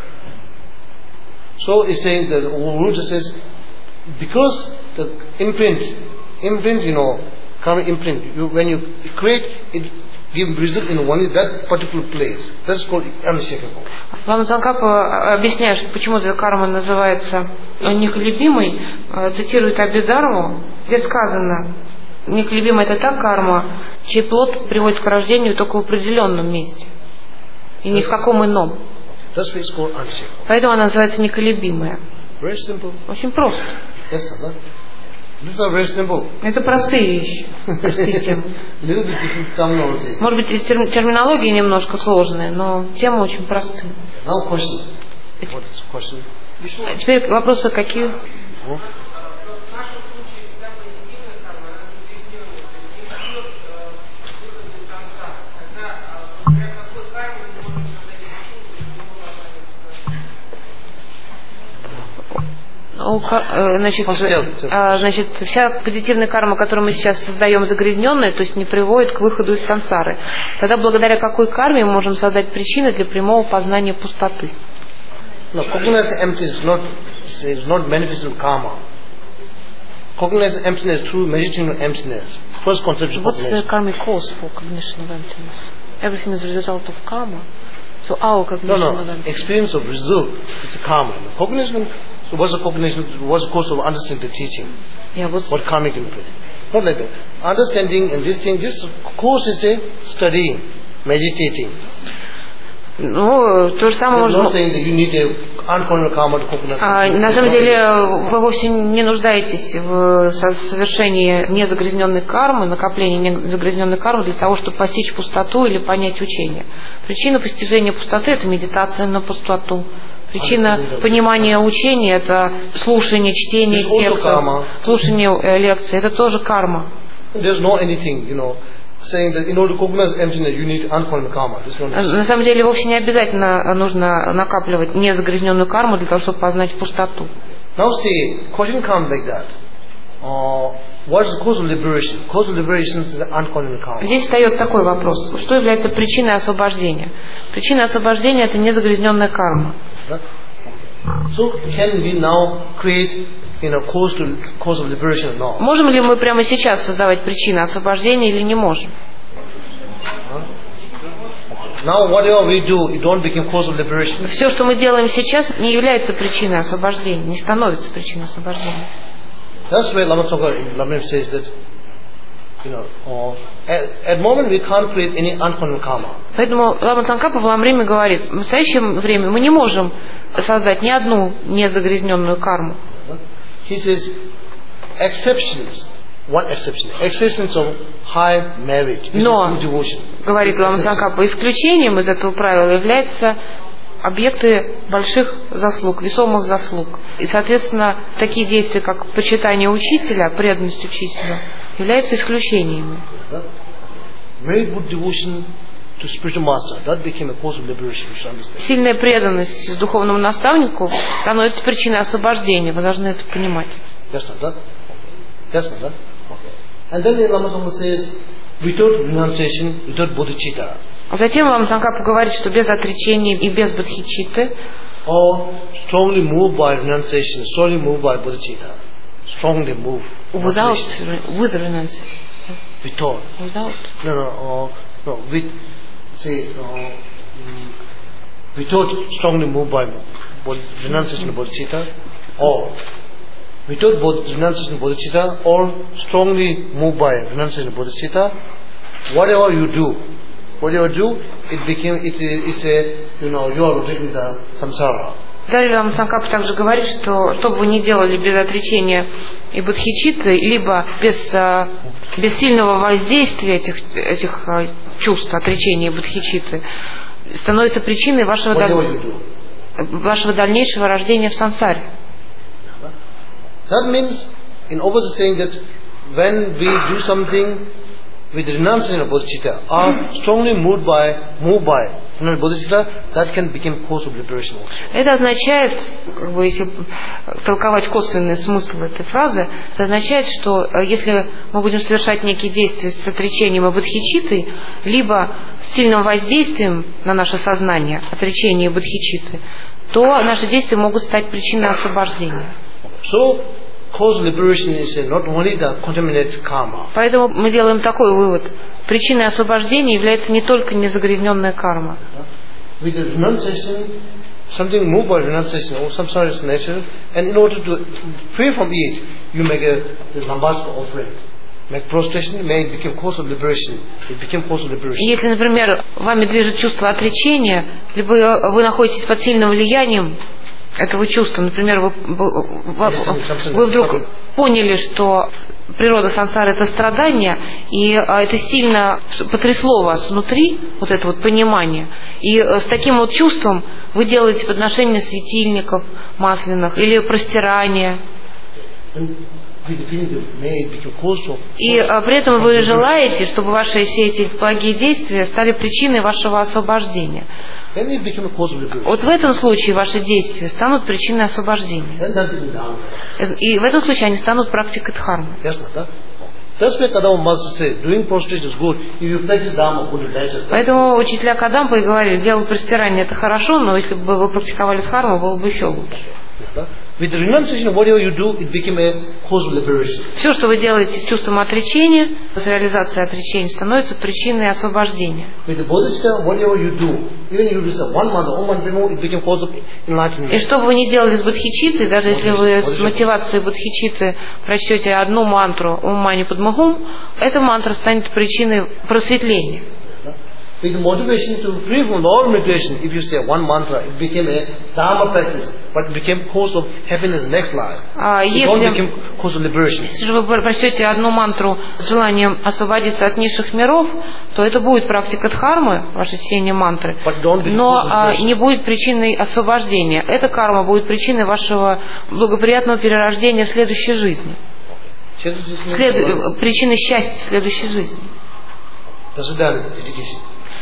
So it's saying that Ruja says, because the imprint, karma imprint, when you create, it gives result in only that particular place. That's called unshakable. Лама Цангкапа, объясняя, почему эта карма называется неколебимой, цитирует Абхидхарму, где сказано, неколебимая это та карма, чей плод приводит к рождению только в определенном месте, и ни в каком ином. That's why it's called unshakable. Поэтому она называется неколебимая. Very simple. Очень просто. Yes, sir. These are very simple. Это простые вещи, простые темы. Little bit different terminology. Может быть, терминология немножко сложная, но тема очень простая. Now question. What is the question? Теперь вопросы какие? Значит, вся позитивная карма, которую мы сейчас создаем, загрязненная, то есть не приводит к выходу из сансары. Тогда благодаря какой карме мы можем создать причины для прямого познания пустоты? No, cognizing emptiness is not manifested karma. Cognizing emptiness through meditating on emptiness. First conception of What's the cognition. karmic cause for cognition of emptiness? Everything is a result of karma. So our cognition of emptiness. Experience of result is a karma. Cognition. So what's the cognition? What's the cause of understanding the teaching? Yeah, what karmic input? Not like that. Understanding and this thing. This course is a studying, meditating. Ну, то же самое можно... На самом деле, вы вовсе не нуждаетесь в совершении незагрязненной кармы, накоплении незагрязненной кармы для того, чтобы постичь пустоту или понять учение. Причина постижения пустоты – это медитация на пустоту. Причина понимания учения – это слушание, чтение текстов, слушание лекций. Это тоже карма. На самом деле вовсе не обязательно нужно накапливать незагрязненную карму для того, чтобы познать пустоту. Now see, question comes like that. What is the cause of liberation? Cause of liberation is the unconditioned karma. Здесь встает такой вопрос: что является причиной освобождения? Причиной освобождения – это незагрязненная карма. So can we now create cause of liberation or not? Можем ли мы прямо сейчас создавать причины освобождения или не можем? Now whatever we do, it don't become cause of liberation. Все, что мы делаем сейчас, не является причиной освобождения, не становится причиной освобождения. That's why Lama Tsongkhapa in Lamrim says that, at moment we can't create any unconditioned karma. Поэтому Лама Цангкапа в Ламриме говорит: в настоящее время мы не можем создать ни одну незагрязненную карму. He says exceptions. One exception. Exceptions of high merit. Но, говорит Лама Цангкапа, исключением из этого правила являются объекты больших заслуг, весомых заслуг. И, соответственно, такие действия, как почитание учителя, преданность учителю, являются исключениями. Сильная преданность духовному наставнику становится причиной освобождения. Вы должны это понимать. А затем Лама Цангкапа говорит, что без отречения и без бодхичитты, strongly moved by renunciation, strongly moved by bodhicitta, strongly moved. With renunciation. Without. No. With, say, without strongly moved by renunciation of bodhicitta, or without renunciation of bodhicitta, or strongly moved by renunciation of bodhicitta, whatever you do, it's a, you are rejecting the samsara. Далее Лама Цангкапа также говорит, что что бы вы ни делали без отречения и бодхичитты, либо без сильного воздействия этих чувств, отречения и бодхичитты, становится причиной вашего дальнейшего рождения в сансаре. That means, in opposite saying that when we do something with renunciation of bodhicitta, are strongly moved by bodhicitta, that can become cause of liberation also. Это означает, если толковать косвенный смысл этой фразы, это означает, что если мы будем совершать некие действия с отречением и бодхичиттой, либо с сильным воздействием на наше сознание, отречение и бодхичитты, то наши действия могут стать причиной освобождения. Cause of liberation is not only the contaminated karma. Поэтому мы делаем такой вывод: причиной освобождения является не только незагрязненная карма. With the renunciation, something moved by renunciation or some sort of nature, and in order to free from it, you make a lambasana offering, make prostration, may it become cause of liberation. It became cause of liberation. Если, например, вами движет чувство отречения, либо вы находитесь под сильным влиянием этого чувства. Например, вы вдруг поняли, что природа сансары — это страдание, и это сильно потрясло вас внутри, вот это вот понимание. И с таким вот чувством вы делаете подношение светильников масляных или простирание. И при этом вы желаете, чтобы ваши все эти благие действия стали причиной вашего освобождения. Вот в этом случае ваши действия станут причиной освобождения. И в этом случае они станут практикой дхармы. Поэтому учителя Кадампа и говорили, делать простирание — это хорошо, но если бы вы практиковали дхарму, было бы еще лучше. With the renunciation, whatever you do, it became a cause of liberation. Все, что вы делаете с чувством отречения, с реализацией отречения, становится причиной освобождения. With the bodhisattva, whatever you do, even you do one mantra, Om Mani Padme Hum, it became cause of enlightenment. И что бы вы ни делали с бодхичиттой, даже если вы с мотивацией бодхичитты прочтете одну мантру Om Mani Padme Hum, эта мантра станет причиной просветления. With the motivation to free from all meditation, if you say one mantra, it became a dharma practice, but it became cause of happiness next life. It all became cause of liberation. Если же вы прочтете одну мантру с желанием освободиться от низших миров, то это будет практика дхармы, ваше чтение мантры, но не будет причиной освобождения. Эта карма будет причиной вашего благоприятного перерождения в следующей жизни. Причиной счастья в следующей жизни.